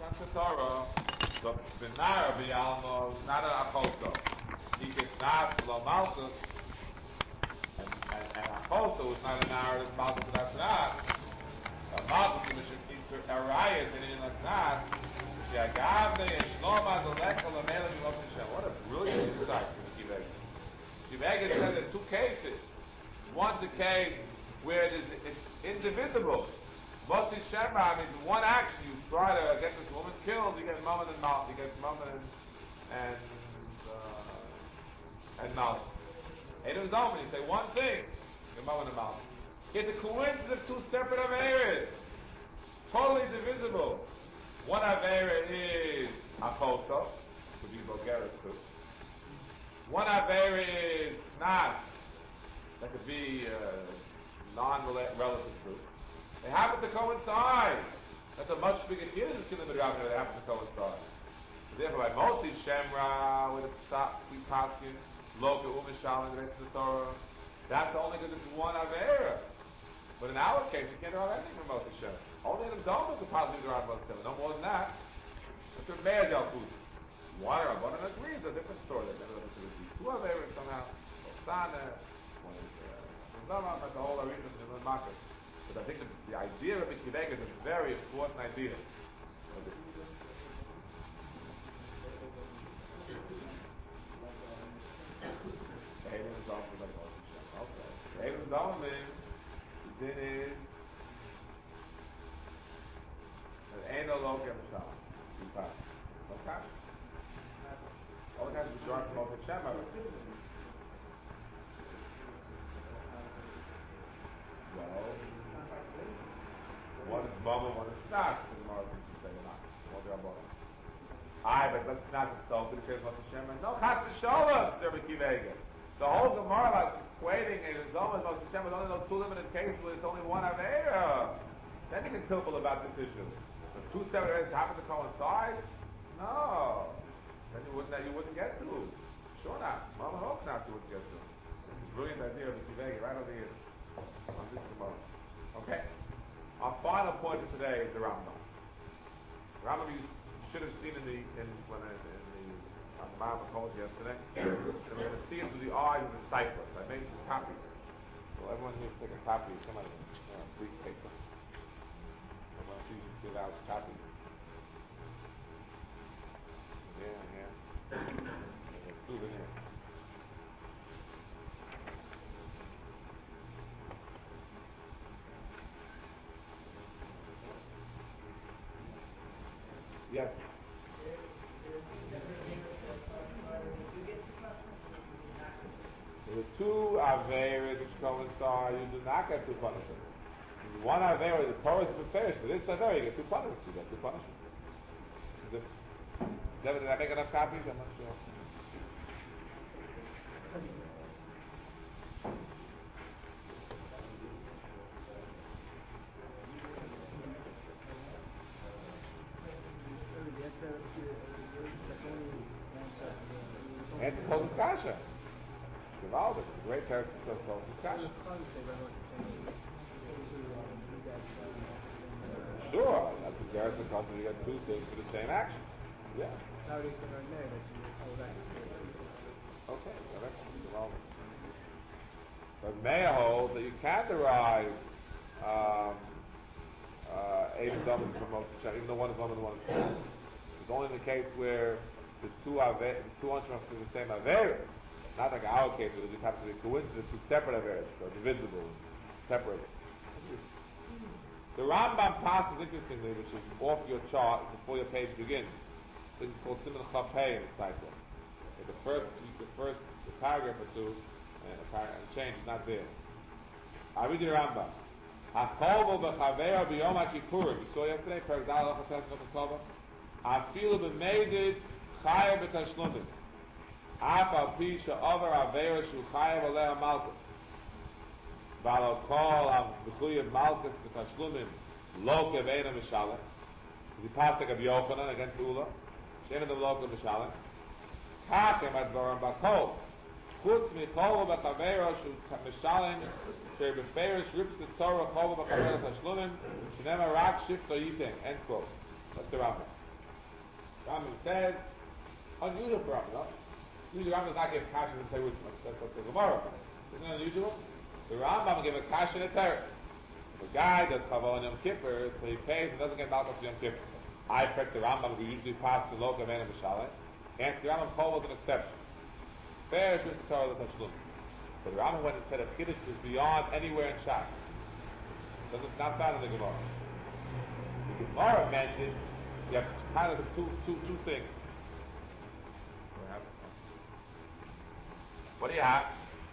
[SPEAKER 1] the Torah. So Benara B'Yalmo is not an Achoso. He gets not Lo Malchus, and, and, and Achoso is not an narrative Malchus that's not. A Malchus is a Arayas and in like that. Yagavne and Shloma Zolekha Lamela B'Lom Hashem. What a brilliant insight from the Kivega. Kivega said in two cases. One's a case where it is, it's indivisible. Motzi Shemra means one action. You try to get this woman killed, you get Mammon and Mal, you get Mammon and and uh, and Mal. Edom Zalman, you say one thing, you get Mammon and Mal. It's a coincidence of two separate Averas, totally divisible. One Avera is Achoso, could be Bulgaris too. One Avera is Nas, that could be uh, non-relative truth. They happen to coincide. That's a much bigger deal than killing the Rabbin. They happen to coincide. Therefore, by Moses Shemra with a psak, we paskin, Loka Umishal and the rest of the Torah. That's only because it's one Avera. But in our case, you can't have anything from Moses Shemra. Only in the Dome is the possibility of Rabbin Moses No more than that. It's a Meir Yalkuz. One Rabbanan agrees, a different story. Two Averas somehow. Osana, one is Zama, but the whole arena is in the market. But I think that the idea of the Kivega is a very important idea. Hayden is also like okay. Hayden is also the din is that ain't no longer the shop. Okay? All the kinds of joy from over Shema. Well, one is bubble, one is not. The Gemara seems to say not. What they are bubble. Aye, but let's not insult it because Moshe Shema. No, Chas v'Sholem, Rabbi Kivega. The whole Gemara like equating a Zoma Moshe Shema is only those two limited cases where it's only one Aveira. Then you can tilple about this issue. The two separate events happen to coincide? No. Then you wouldn't you wouldn't get to. Sure not. Mama hopes not you wouldn't get to. It's a brilliant idea of the Kivega right over here. On this Gemara. Okay? Our final point of today is the Rambam. The Rambam you should have seen in the in when I, in the on the Mount College yesterday. We're going to see it through the eyes of the cyclist. I made some copies. So everyone here take a copy. Somebody, you know, brief paper. So why don't you just give out copies? Yeah, yeah. There's a souvenir. Yes. The two Averas which coincide, you do not get two punishments. One Avera, the Torah is finished, but this Avera, you get two punishments. You get two punishments. Is it, did I make enough copies? I'm not sure. It's called Discussion. Gewaldig, it's a great character, so it's called Discussion. Sure, that's a character because you get two things for the same action. Yeah. Okay, so that's Gewaldig. But may hold that you can derive um, uh, Eight Domin from Moshe Shemra, even though one is one and one is false. It's only in the case where the two Ave, the two instruments are the same Avera. Not like our case where they just have to be coincident, two separate Averas, so divisible, separated. The Rambam passes interestingly, which is off your chart before your page begins. This is called Siman Chapei in the title. Okay, the first, the first the paragraph or two, and the paragraph change is not there. I read the Rambam. Hakovo b'chaveira b'yom ha'kippurim. You saw yesterday, Perek Dal Halacha Tes V'Tova. Afilu b'meidid chayav b'tashlumin. Af al pi she'over aveira shu chayav aleha malchus. V'alo kol av b'chuyav malchus b'tashlumin lo keveina mishalem. The pasuk of Yochanan against Ula. She'ena dem lo keveina Kachem advarim b'kol. Chutz michol b'chaveira shu mishalem Sher b'feiris rips the Torah chol b'chaveira tashlumin Shenema rak shifto yiteng. End quote. That's the Rambam. Rambam says, unusual for Rambam, no? Usually Rambam does not give kasha and terutzim. That's what the Gemara. Isn't it unusual? The Rambam give a kasha and a terutzim. If a guy does Chavol on Yom Kippur, so he pays and doesn't get Malchus Yom Kippur. I correct the Rambam, who usually passes the local man of Mishaleh. Answer the Rambam, Kol was an exception. Fair is the Torah of the Tashlum. But the Rambam went and said a Kiddush is beyond anywhere in Shach. So it's not found in the Gemara. The Gemara mentioned you have kind of two, two, two things. What do you have?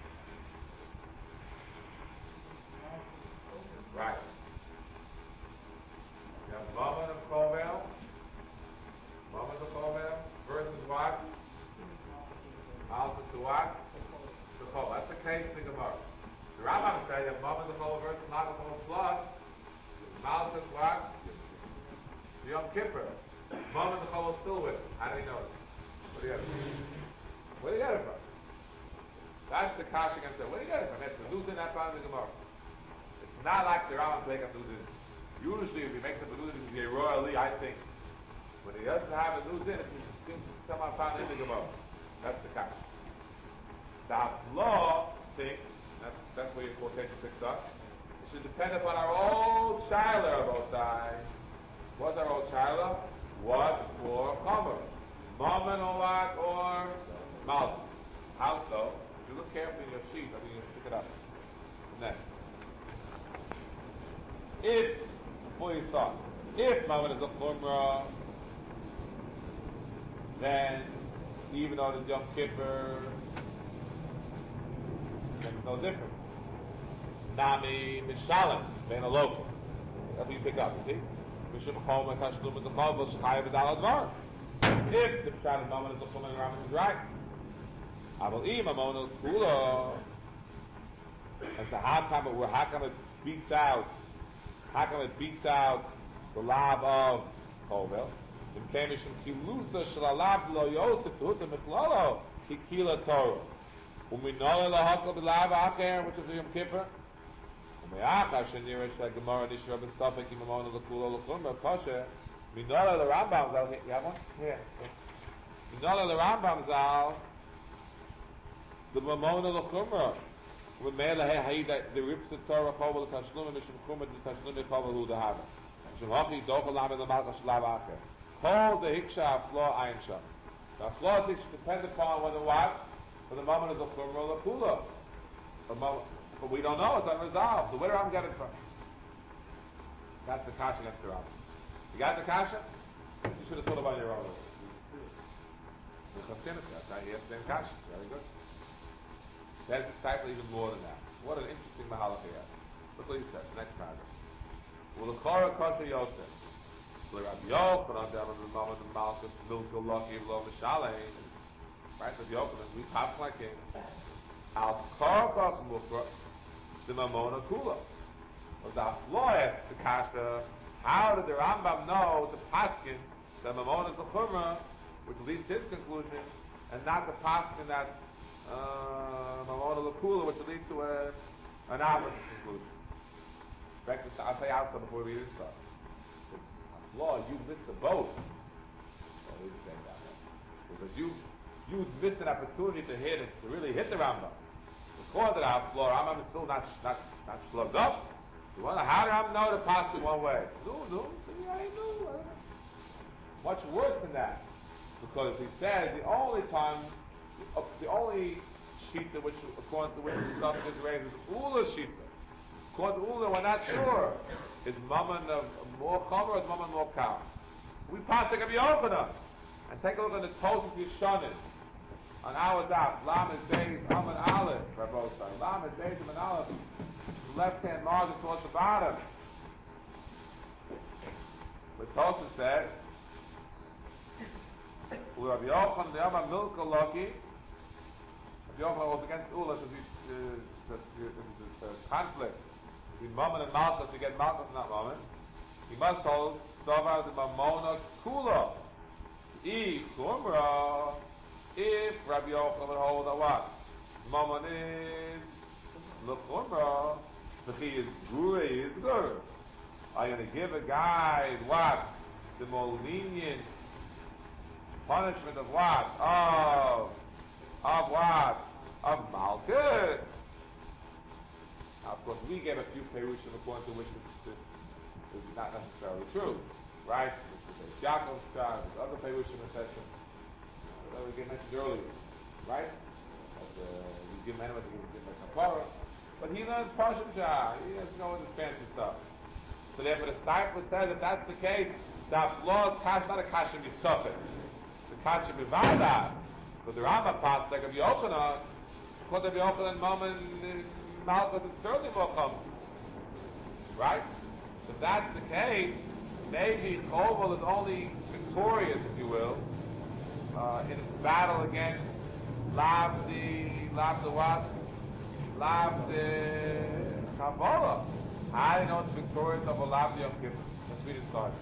[SPEAKER 1] Right. You have Mammon of Kovel. Mammon of Kovel versus what? Malchus to what? The Kovel. That's the case in the Gemara. The Rambam says you have Mammon of Kovel versus Malchus of Kovel plus Malchus what? Yom Kippur. Mammon of Kovel still with it. How do you know it? What do you have? Where do you get it from? That's the Kash against it. Where do you get it from? It's the Nuzin, that's found in the Gemara. It's not like the Rambam take up Nuzin. Usually, if he makes up a Nuzin, it's a royally, I think. When he doesn't have a Nuzin, it's somehow found in the Gemara. That's the Kash. The law thinks, that's, that's where your quotation picks up, it should depend upon our old Shiloh of both sides. What's our old Shiloh? What for Chomer? Mammon or what? Or Malchus? How so? If you look carefully in your sheet, I mean, you pick it up. Next. If, before you start, if Mammon is a Chumrah, then even though it's Yom Kippur, then it's no different. Nami Mishalim, being a local. That's what you pick up, you see? Mishum Choma Kashlum is a Chavos, Chayav Adal Advar. If the Mishalim Mammon is a Chumrah and Rambam is right, Aval Im Mammon is Kula. And so how come it, how come it beats out, how come it beats out the lab of Kovel? In Kamishim Kilusa Shalalav Lo Yosef Tuta Miklolo Kikila Torah. Uminola Lahakal Bilab Acher, which is Yom Kippur. Umeacha Shanira Shagamara Nishra Bistafik Imamona Lakulo Lakumba Kosher. Minola the Rambam Zal. You have one? Here. Minola the Rambam Zal. The Mamona Lakumba. Umela Haida the Rips of Torah Kovel Tashlum and Mishum Kumba the Tashlum Kovel Hu the Hava. Shemaki Dokalam and the Malka Shlav Acher. Call the Hiksha Flaw Ein Sham. The flaw things depend upon whether what? For the moment of the Chumrah or the Kula. But we don't know, it's unresolved. So where do I get it from? That's the Kasha against the Rambam. You got the Kasha? You should have thought about your own. That's how you explain Kasha. Very good. There's this title even more than that. What an interesting mahalach here. Look what he says, next paragraph. Well, the Korah Kasha Yosef. So Rabbi Yochanan, the Mamad and Malchus, Milka, Lucky, Lo, Mishaleh, right, Rabbi Yochanan, we talk like him. Al Korachas Mufra, the Mamona Kula. But the flaw asks the Kasha, how did the Rambam know the Paskin, the Mamona is the Chumrah, which leads to his conclusion, and not the Paskin that uh, Mamona the Kula, which leads to a, an opposite conclusion. In fact, I'll say outside before we read this stuff. Law, you missed the boat. Oh, he's saying that. Because you you missed an opportunity to hit it, to really hit the Rambam. According to our law, Rambam is still not not not slugged up. You wonder how did Rambam know to pass it one way? No, no, I know. Much worse than that, because he says the only time, the only shita which, according to which the subject is raised, is Ula shita. According to Ula, we're not sure. Is Mammon of more cover or is Mammon more cow? We pass the Rabbi Yochanan and take a look at the Tosaf Yishanim on our dot. Lam is Beis, Am and Aleph, Rabosai. Lam is Beis, Am and Aleph. The left hand margin towards the bottom. But Tosaf said, Rabbi Yochanan, the Amma Milka Loki. Rabbi Yochanan was against Ula, so the conflict between Mammon and Malchus to get Malchus, not Mammon. He must hold Davar the Mamona Kula. E Chumrah, if Rabbi Yochanan would hold a what? Mammon is the Chumrah, the Chi is Gure is Gur. Are you going to give a guy what? The more lenient punishment of what? Of, of what? Of Malchus. Now, of course, we get a few perushim according to which this is not necessarily true, right? This is Yaakov's child, there's other perushim et cetera that we mentioned earlier, right? That uh, we give anyone to give him a kapara, but he learns Parshim Shah. He doesn't know this fancy stuff. So therefore, the Steipler says that that's the case. That law is kash, not a kasha misofet. The kasha mivada. But the Rambam part like of Yochanan, according to Yochanan, Mom and Malchus is certainly more common, right? So if that's the case, maybe Chovel is only victorious, if you will, uh, in its battle against Lavdi, Lavdi what? Lavdi Kabbalah. How do you know it's victorious over Lavdi Yom Kippur? That's we didn't start.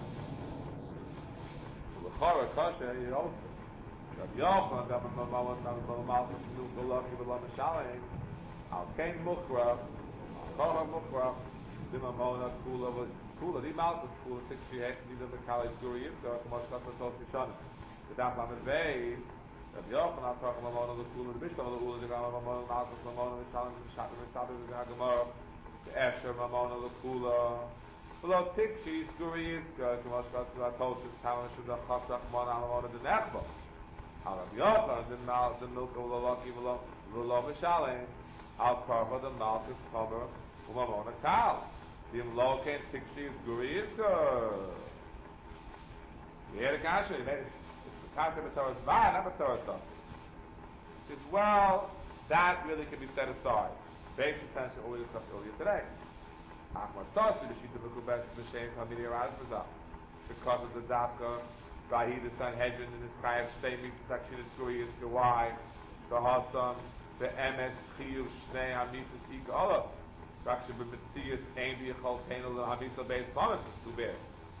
[SPEAKER 1] L'chora Kasha, you also. Rabbi Yochanan, Rabbi Malchus, Luki, V'lam Shalem, Al Kain Mukhra, Al Korah Mukhra, Dimamona, Kula, Kula, Di Malchus, Kula, six she had neither the college story is, so much not for Tosi Shana. The Daf Lamed Beis, Rabbi Yochanan, Korah Mamona, the Kula, the Mishkan, the Ula, the Gama, Mamona, Malchus, Mamona, the Shalem, the Shatam, the Shatam, the Hagamah, the Esher, Mamona, the Kula, Below Tikshi, Skuri, Iska, Kumosh, Gatsu, Atoshis, Taman, Shudah, Chafrach, Mona, Mamona, the Nechba. Rabbi Yochanan, the Mal, the Milk of Lolaki, V'lo Mishalem, Al Karva, the Malchus, Chomer, Umamona, Kal. The Imloke, Tikshi, Skuri, Iska. You hear the Kasha? You made it. The Kasha of the Torah's bad, not the Torah's stuff. She says, well, that really can be set aside. Based on essentially what we discussed earlier today. Ahmad Tosi, the Shita Mekubet, the Shem, Hamidi Razmazah. Because of the Dafka, Vahi, the Sanhedrin, and the Chayav Shtei, Mitzvah, Takshina, Skuri, is the Y, the Hassam, the Emet, Chiyuv, Shnei, Hamisas, Ik, Ola. Raksha, B'Metzias, Ein, V'Yechol, Tenel, Hamisa, Beis, Pomet, two bears.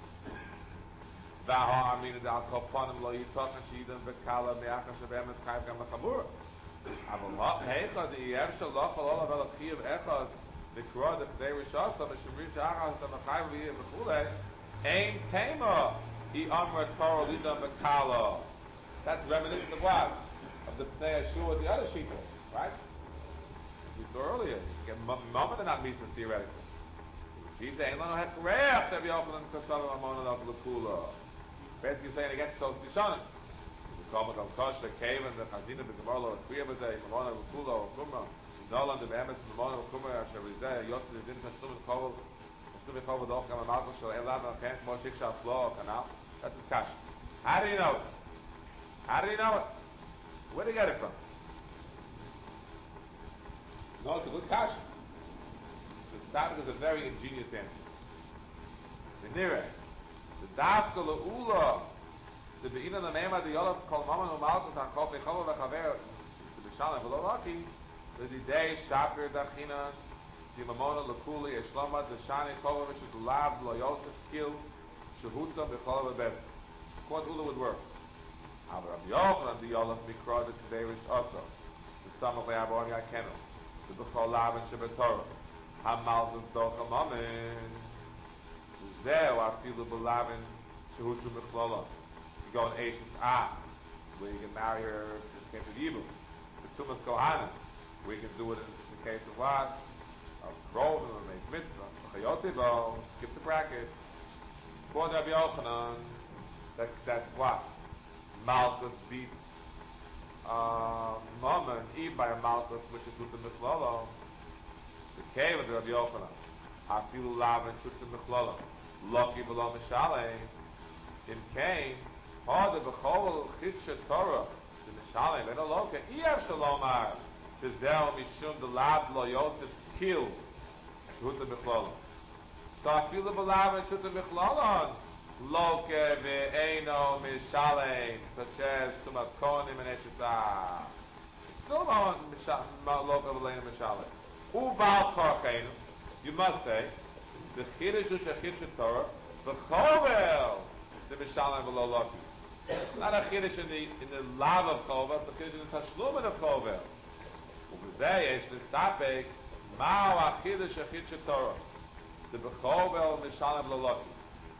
[SPEAKER 1] Vaha, Armina, the Al-Kopanim, Lo Yitochen, Shidam, V'Kala, Me'achna, Shabemet, Chayav, Gam, Chamura. Aber Hecha, the Yev, Shalach, Ola, V'La, Chiyav, Echad, the Kura, the Pdei Rishasa, the Shemri Shachas, the Machayev, V'Yev, V'Chulei, Ein Tema, He Amr Torah Lida Mekala. That's reminiscent of what? Of the Pnei Yeshua, the other sheep, right? We saw earlier. Get moment and not Misa theoretically. He's saying, "No, no, Hekreach to be open and Kasalam Amon and Lakula." Basically saying against those Tishanim. The Kamat Al Kasha, Kavan, the Chazina, the Gemara, the Kriyabazay, Mamona, Lakula, Kumra, Nolan, the Behemoth, Mamona, Kumra, Asher Rizay, Yossi, the Din Tashlum, the Kovel, Tashlum, the Kovel, the Okam, and Malchus, Shal Elad, and Kent, Moshik, Shal Flo, Canal. That's his Kasha. How do you know it? How do you know it? Where do you get it from? No, it's a good Kasha. The Tzaddik is a very ingenious answer. The Nireh, the Dafka Le'ula, the Be'ina L'Neima, the Yolav Kol Maman U'Malchus, HaKol Pechol V'Chaver, the B'Shalem V'Lo Laki, the Didei Shapir Dachina, the Mamona L'Kuli, Eshlama, the Shani Kol V'Shut Lav, Lo Yosef Kil, Shehuta B'Chol V'Bed. What Ula would work? Aber Rabbi Yochanan, the Yolav Mikra, the Tadei Rish Oso, the Stamach Le'abon Yakenu, the B'Chol Lav and Shabbat Torah. Hamalchus Docha Mamen. Zeu Afilu B'Lavin Shehutu Mechlala. You go in Eishes Ah, where you can marry her in the case of Yibum. The Tumas Kohanim, where you can do it in the case of what? Of Krovim, or make Mitzvah. Chayotibo, skip the bracket. For Rabbi Yochanan, that, that's what? Malchus beats uh, Mamen, Eve by a Malchus, which is with the Mechlala. The cave of the Rabbi Yochanan, Afilu Lav and Chutzim Mechlala, Loki V'lo Mishalem, in Cain, Hada B'chol Chitsha Torah, the Mishalem, and Aloka, Iyav Shalomar, Tizdel Mishum the Lav Lo Yosef Kil, Chutzim Mechlala. So Afilu B'lav and Chutzim Mechlala, Loke V'eino Mishalem, such as Tumas Konim and Eshesah. Still not Loke V'eino Mishalem. Ubal Korcheinu, you must say, the Chiddush is a Chiddush Torah, the Chovel, the Mishalem V'lo Loki. Not a Chiddush in the, in the love of Chovel, but Chiddush in the Tashlum of Chovel. Ubezei, Yesh Nistapek, Mao a Chiddush a Chiddush Torah, the Chovel Mishalem V'lo Loki.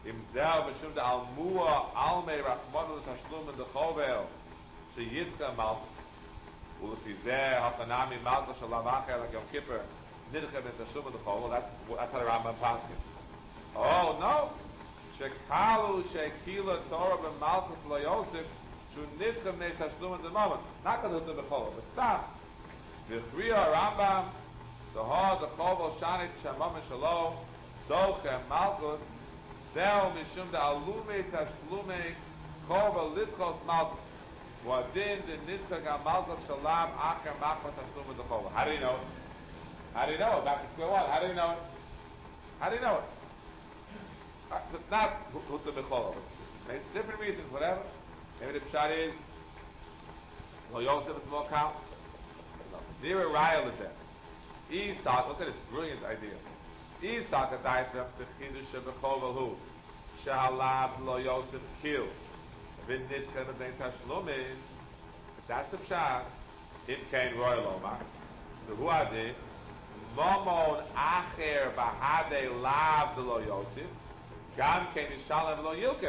[SPEAKER 1] Im Zel Mishum de Almua Almei Rachmanu Tashlum in the Chovel Sheyitzcha Malchus Ulefi Zeh Hatanami Malchus Shalav Acher like Yom Kippur Nidchem in Tashlum in the Chovel. That's that's how the Rambam passes. Oh no! Shekalu Shekila Torah ben Malchus Lo Yosef Shu Nidchem Ne Tashlum in the moment. Not going to do the Chovel, but stop. V'chriya Rambam the Hod the Chovel Shanit Shamam Shalom Dochem Malchus Del Mishum de Alume Tashlume Chovel Litchos Malchus Wadin de Nitzchak Malchus Shalam Acher Malchus Tashlume the Chovel. How do you know it? How do you know it? Back to square one. How do you know it? How do you know it? Uh, so it's not Huta Bechol. It's different reasons, whatever. Maybe the Pshat is Lo Yosef is more count. Near a Raya is there. Isaac, look at this brilliant idea. Isaac a daitra b'chidush b'chovel hu she'alav lo Yosef kil v'nitchem b'nei tashlumin. That's the pshat. It came royal omar. The hu adi momon acher b'hadei lav lo Yosef gam came yishalem lo yilke.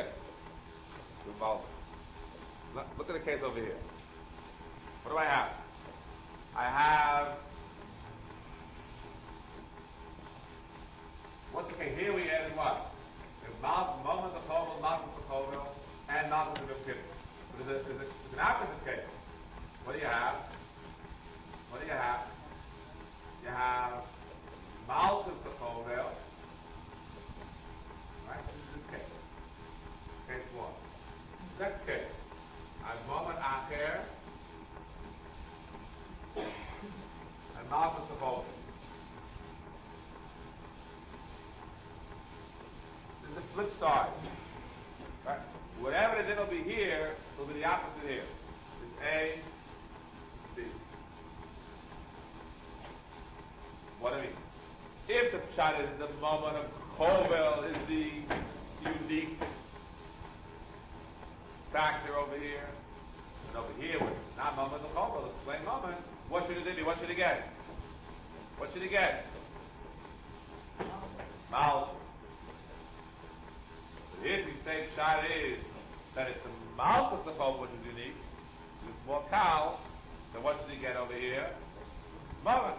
[SPEAKER 1] Look at the case over here. What do I have? I have. What's the case? Here we added what? Malchus, Moment the Chovel, Malchus the Chovel, and Malchus the Kippur. But there's, a, there's, a, there's an opposite case. What do you have? What do you have? You have Malchus the Chovel. Right? This is the case. Case one. Next case. I have Moment Acher and Malchus the Chovel. The flip side. Right? Whatever it is, it'll be here, it'll be the opposite here. It's A, it's B. What do I mean? If the pshat is the moment of Chovel is the unique factor over here, and over here, which is not moment of Chovel, it's plain moment, what should it be? What should it get? What should it get? Mal. If we say pshat is that it's the Malchus of Chovel which is unique, it's more cow, then what should he get over here? Moment.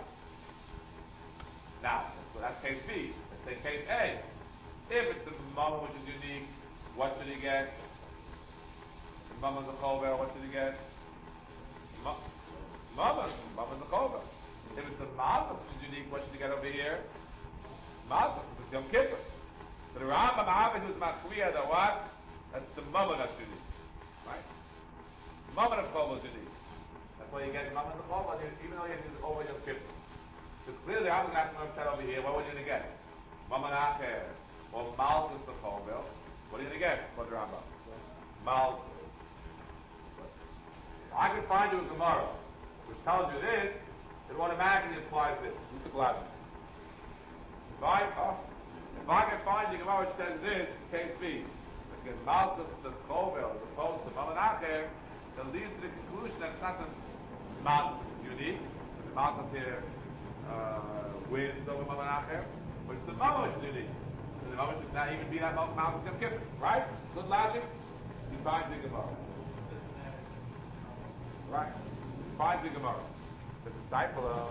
[SPEAKER 1] Now, so that's case B. Let's say case A. If it's the moment which is unique, what should he get? The moment of Chovel, what should he get? Moment. Moment of Chovel. If it's the Malchus which is unique, what should he get over here? Malchus. It's Yom Kippur. So the Rambam Avi who's Machriya, the what? That's the moment that's unique. Right? The moment of Chovel is unique. That's why you get the moment of Chovel, even though you have to over Yom Kippur. So clearly, I'm going to have over here, what are you going to get? Moment Acher, or Malchus the Chovel. What are you going to get? What the Rambam? Malchus. I can find you a Gemara, which tells you this, it automatically implies this. You took Latin. Right? If I can find you a Gemara which says this, case B, because Malchus the Chovel as opposed to Moment Acher, that leads to the conclusion that it's not the Malchus unique, the Malchus here uh, wins over Moment Acher, but it's the Moment which is unique. So the Moment should not even be that Malchus Yom Kippur. Right? Good logic? You find the Gemara. Right? You find the Gemara. The disciple of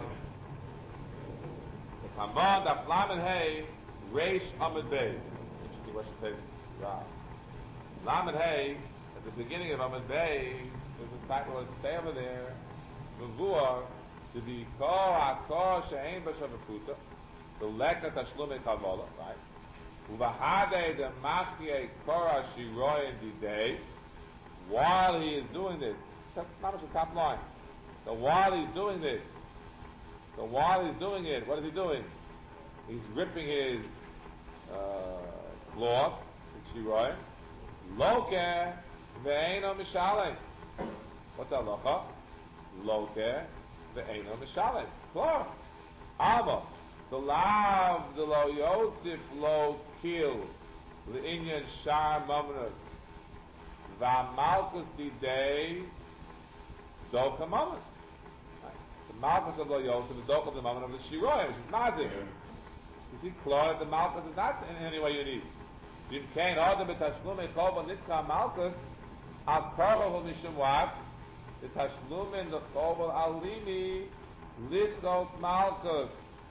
[SPEAKER 1] the Kamon, the Flamen Hay, Reish Amud Bey. Interesting what she says. Wow. Lamed Hay, at the beginning of Amud Bey, there's a fact where it's say over there, Mavua, to be Kor HaKor She'ein B'Shavakuta, the Lekha Tashlume Kavola, right? Uvahade the Machye Kor HaShiroy in Didei, while he is doing this, that's not the top line. So while he's doing this, so while he's doing it, what is he doing? He's ripping his uh, cloth, the Shiroy. Loke ve'eino mishalem. What's that locha? Loke ve'eino mishalem. Cloth. Ava. The lav the lo yosef lo kil le'inyan shar mamnus va'malchus didei doka mamnus. The malchus of lo yosef is doka the mamnus of the Shiroy, which is nothing. You see, cloth, the malchus is not in any way unique. Jim Kane order betashlume korban nitka malchus al korban mishum what? The tashlume the korban alimi litzos malchus.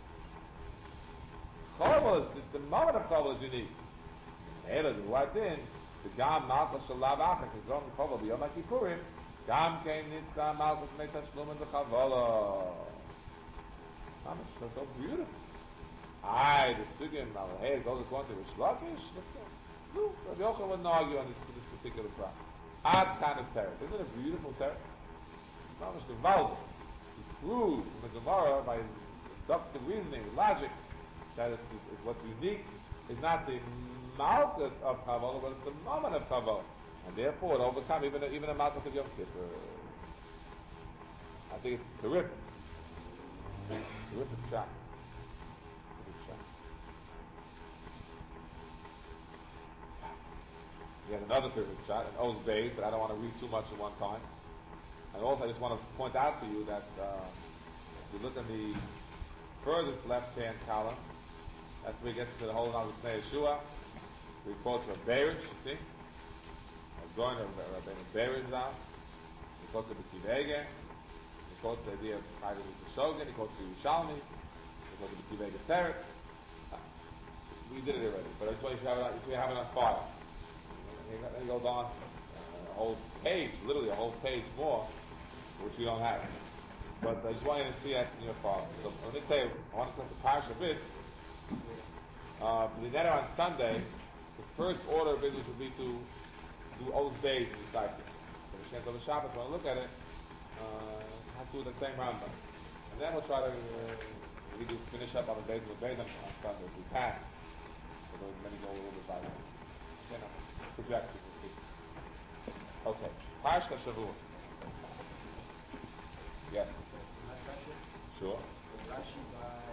[SPEAKER 1] Korban is the moment of korban is unique. Ela the what in the gam malchus shalav achak is on korban b'yom kippurim. Gam Kane nitka malchus metashlume the chavala. It's so beautiful. Aye, the sugim now. Hey, goes according to Rish Lakish. No, Rabbi Yochanan wouldn't argue on this, this particular problem. Odd kind of terror. Isn't it a beautiful terror? It's not much involved. He proved from the Gemara by deductive reasoning, logic, that it's, it's, what's unique is not the malchus of Kabbalah, but it's the moment of Kabbalah. And therefore it overcomes even a, even a malchus of Yom Kippur. I think it's terrific. Terrific shot. We have another terrific shot, an Oz Beis, but I don't want to read too much at one time. And also I just want to point out to you that uh, if you look in the furthest left-hand column, that's where we get to the whole another Snei Yeshua. We quote from Beirish, you see? I'm going to Rabbeinu Beirish now. We quote to the Kivege. We quote the idea of Chayyim the Shogun. We quote to Yerushalmi. We quote to the Kivege Teret. Uh, we did it already, but I just want you to have it, so you have it on file. Then he goes on uh, a whole page, literally a whole page more, which we don't have. But I just want you to see that in your file. So let me tell you, I want to talk to Parsha a bit. Uh, for the dinner on Sunday, the first order of business would be to do Oz Beis in the cycle. So we can't go to Shabbos, when I look at it, uh, have to do the same Rambam. And then we'll try to uh, we do finish up on the Beis of the Beis on Sunday if we can. So those many go a little bit by the you know, projected. Okay. Parsha Shavua. Yes. Sure.
[SPEAKER 4] Rashi by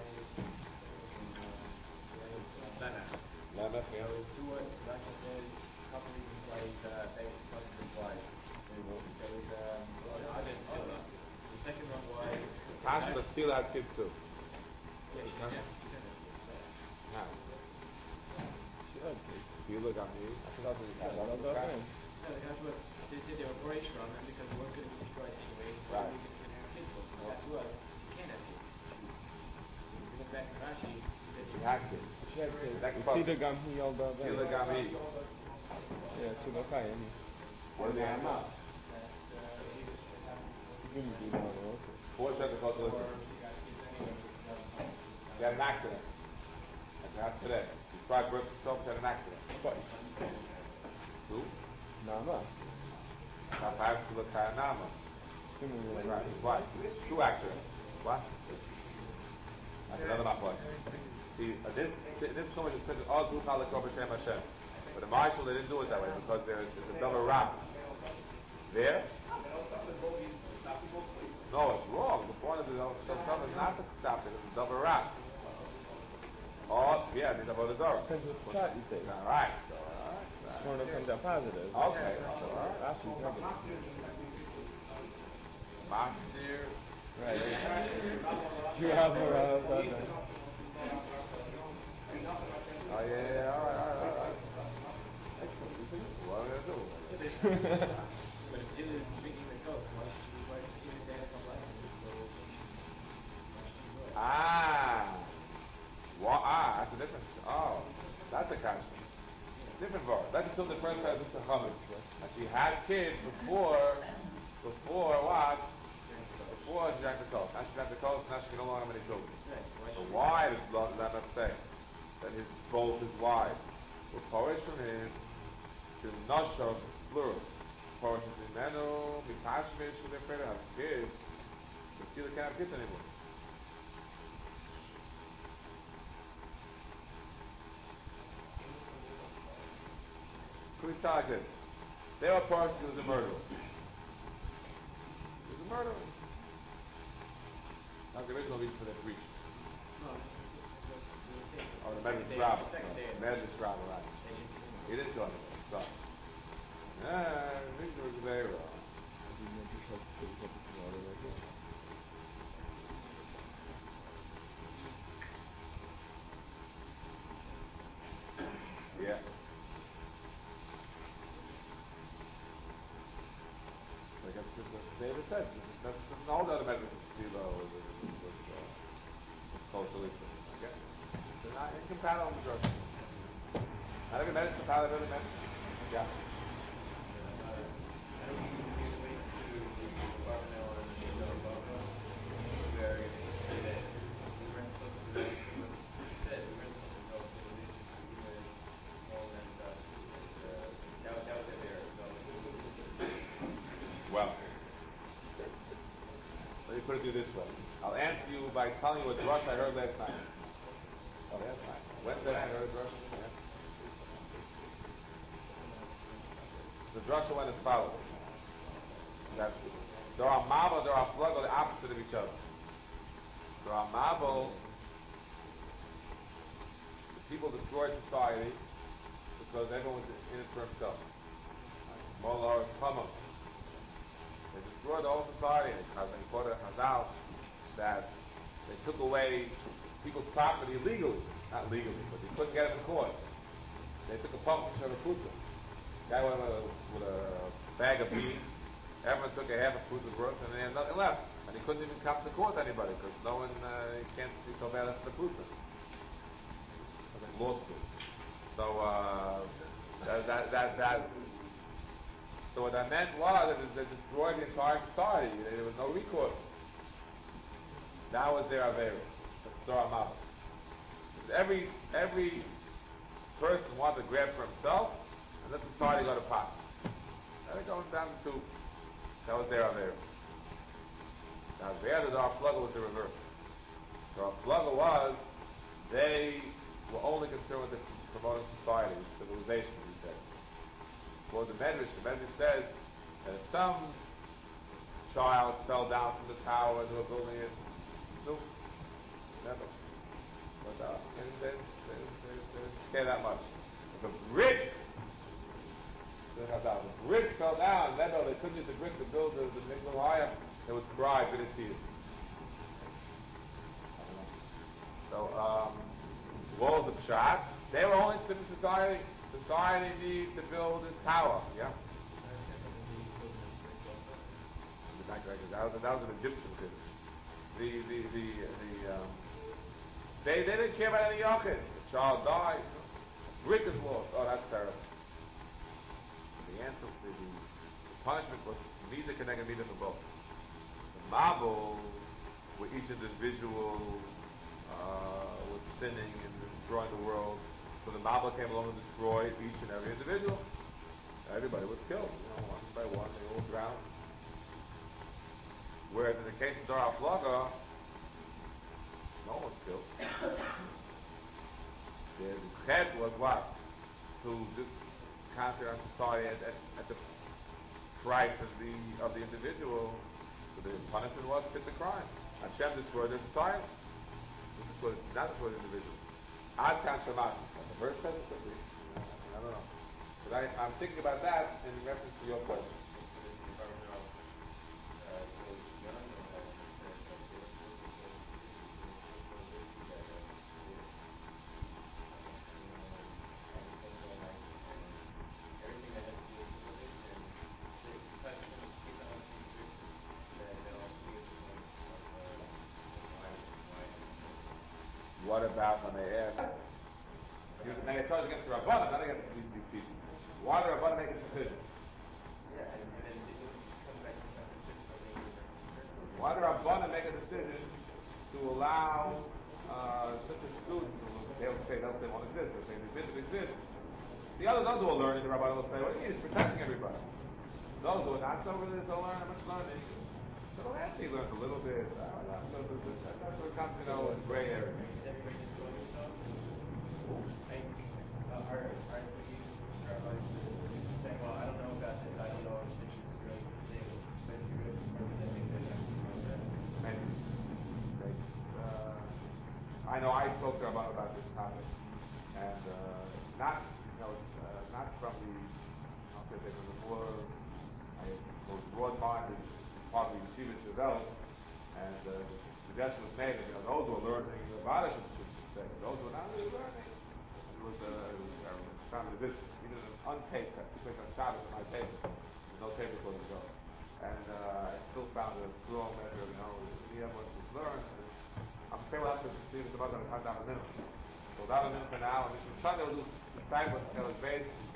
[SPEAKER 4] Lemech.
[SPEAKER 1] Lemech, yeah.
[SPEAKER 4] So two words. Rashi says a couple reasons why he's uh, famous, a couple reasons why. There was um, Adin Tila. The second one was.
[SPEAKER 1] Parsha the Tila had kids too.
[SPEAKER 4] Yeah, she said it.
[SPEAKER 1] How? Tila got me. I forgot what he had.
[SPEAKER 4] No, that's what they said they were Quraysh from him because they weren't going to be destroyed anyway. So
[SPEAKER 1] Right.
[SPEAKER 4] they couldn't have kids. So that's what you can't have kids. If you look back in Rashi, he said
[SPEAKER 1] He had kids.
[SPEAKER 3] She had kids.
[SPEAKER 1] That's
[SPEAKER 3] Tila gam hi yolda ben.
[SPEAKER 1] Tila got me.
[SPEAKER 3] Yeah, Tila kaya ni.
[SPEAKER 1] What did they have now?
[SPEAKER 3] Gini di na ro.
[SPEAKER 1] Four seconds ago to listen. He had an accident. Like not today. He tried birth himself, he had an accident.
[SPEAKER 3] Twice.
[SPEAKER 1] Two?
[SPEAKER 3] Nama.
[SPEAKER 1] Now perhaps to look at Nama.
[SPEAKER 3] Similar.
[SPEAKER 1] Right, his wife. Two accidents. What? That's another mapot. See, uh, this this story is printed all through Chalakov Hashem Hashem. But the Marshal, they didn't do it that way because there's, there's a double wrap. There? No, it's wrong. The point of the double is not to stop it. It's a double wrap. Oh, yeah, it's about the door.
[SPEAKER 3] Depends what shot you take.
[SPEAKER 1] All right. So, all right.
[SPEAKER 3] This one comes out positive.
[SPEAKER 1] Okay. So, all right.
[SPEAKER 3] Rashi's negative.
[SPEAKER 1] Maftir.
[SPEAKER 3] Right. You have a uh,
[SPEAKER 1] Oh, yeah, yeah, all right, all right, all right. Excellent. You think, what are we going to do?
[SPEAKER 4] But if Tila is drinking the coke, why should she why should she even dance on license?
[SPEAKER 1] Ah. Well, ah, that's a different. Oh, that's a question. Different verse. Let's assume the first time is a Chametz. And she had kids before, before what? Before she drank the coke. Now she drank the coke, now she can no longer have any children. So why does God not say that his both his wives were Polish from him to Nashov, plural. Polish is Menu, Mikashmish, and they're afraid to have kids. But still can't have kids anymore. Could we tell like this? They were Polish, he was a murderer. He was a murderer. Now there is no reason for that breach. Oh, the Medrash Rabbah. No, Medrash Rabbah, right. He didn't do anything. So. Yeah, Victor was very wrong. Yeah. David said, that's no other medical tefillah was was close to it. Okay, they're not incompatible with drugs. Not every medicine is compatible with every medicine. Yeah. Well, let me put it to you this way. I'll answer you by telling you what drush I heard last night. Oh, last night. Wednesday night I heard a drush. Yeah. The drasha went as follows. That there are mabel, there are plug, are the opposite of each other. There are mabel, the people destroyed society because everyone was in it for himself. Molar, Kamam. They destroyed the whole society. They quote a Hazal that they took away people's property legally. Not legally, but they couldn't get it in court. They took a pump to a puta. Guy went with a, with a bag of beans. Everyone took a half a puta's worth, and they had nothing left. And he couldn't even come to court anybody because no one uh, he can't be so bad after the puta. I was in law school. So uh, that, that that that. So what that meant was that they destroyed the entire society. There was no recourse. That was their avera. That's Torah Mabel. Every every person wanted to grab for himself, and let the society go to pot. Now they're going down the tubes. That was their avera. Now there, the Dar Plugger was the reverse. The Dar Plugger was they were only concerned with the promoting society, civilization. He said. For the Medrash, the Medrash says that if some child fell down from the tower into a building, it, no, never. But uh, and they, they, they, they care that much. If a brick, the brick fell down, never, they couldn't use the brick to build the, the Migdal Hayam, they would cry bitter tears. So, um, what was the pshat? They were only in society. Society needs to build this tower, yeah? That was, that was an Egyptian thing. The, the, the, the, um, they, they didn't care about any yachid. The child died. Brick is lost. Oh, that's terrible. The answer, the, the punishment was Mida connected Mida for both. The Mabul, where each individual uh, was sinning and destroying the world. So the Mabul came along and destroyed each and every individual. Everybody was killed, you know, one by one, they all drowned. Whereas in the case of Dara Plaga, no one was killed. The head was what? To just conquer our society at, at, at the price of the of the individual. So the punishment was fit the crime. Hashem destroyed their society. He destroyed, not destroyed the individual. Ad kan shamat. The verse says it could be. I don't know. But I, I'm thinking about that in reference to your question. What about when they ask? Now you're charged against the Rabbanah, not against these, these people. Why do the Rabbanah make a decision? Why do the Rabbanah make a decision to allow uh, such a student? They'll say they'll say won't exist. They'll say it exists, it exists. The others don't do a learning. The Rabbanah will say, "What do you mean? It's protecting everybody." Those who are not so religious don't learn much learning. So they'll actually learn a little bit. Uh, so that's what comes, you know, in gray area. I know I spoke to her about, about this topic, and uh, not, you know, uh, not from the, I'll say, from the more, I was broad-minded part of the Yeshiva developed, and uh, the suggestion was made that, you know, those who are learning the Badish should say, those who are not really learning, it was, uh, it was uh, family vision. Even an untaped, I took on Shabbos on my table. There's no table for the go. and uh, I still found a small measure, you know, we have what we've learned. I'm afraid we'll have to see the mother and have that a minute. So that a minute for now, and Sunday we'll do the side with Kelly's base.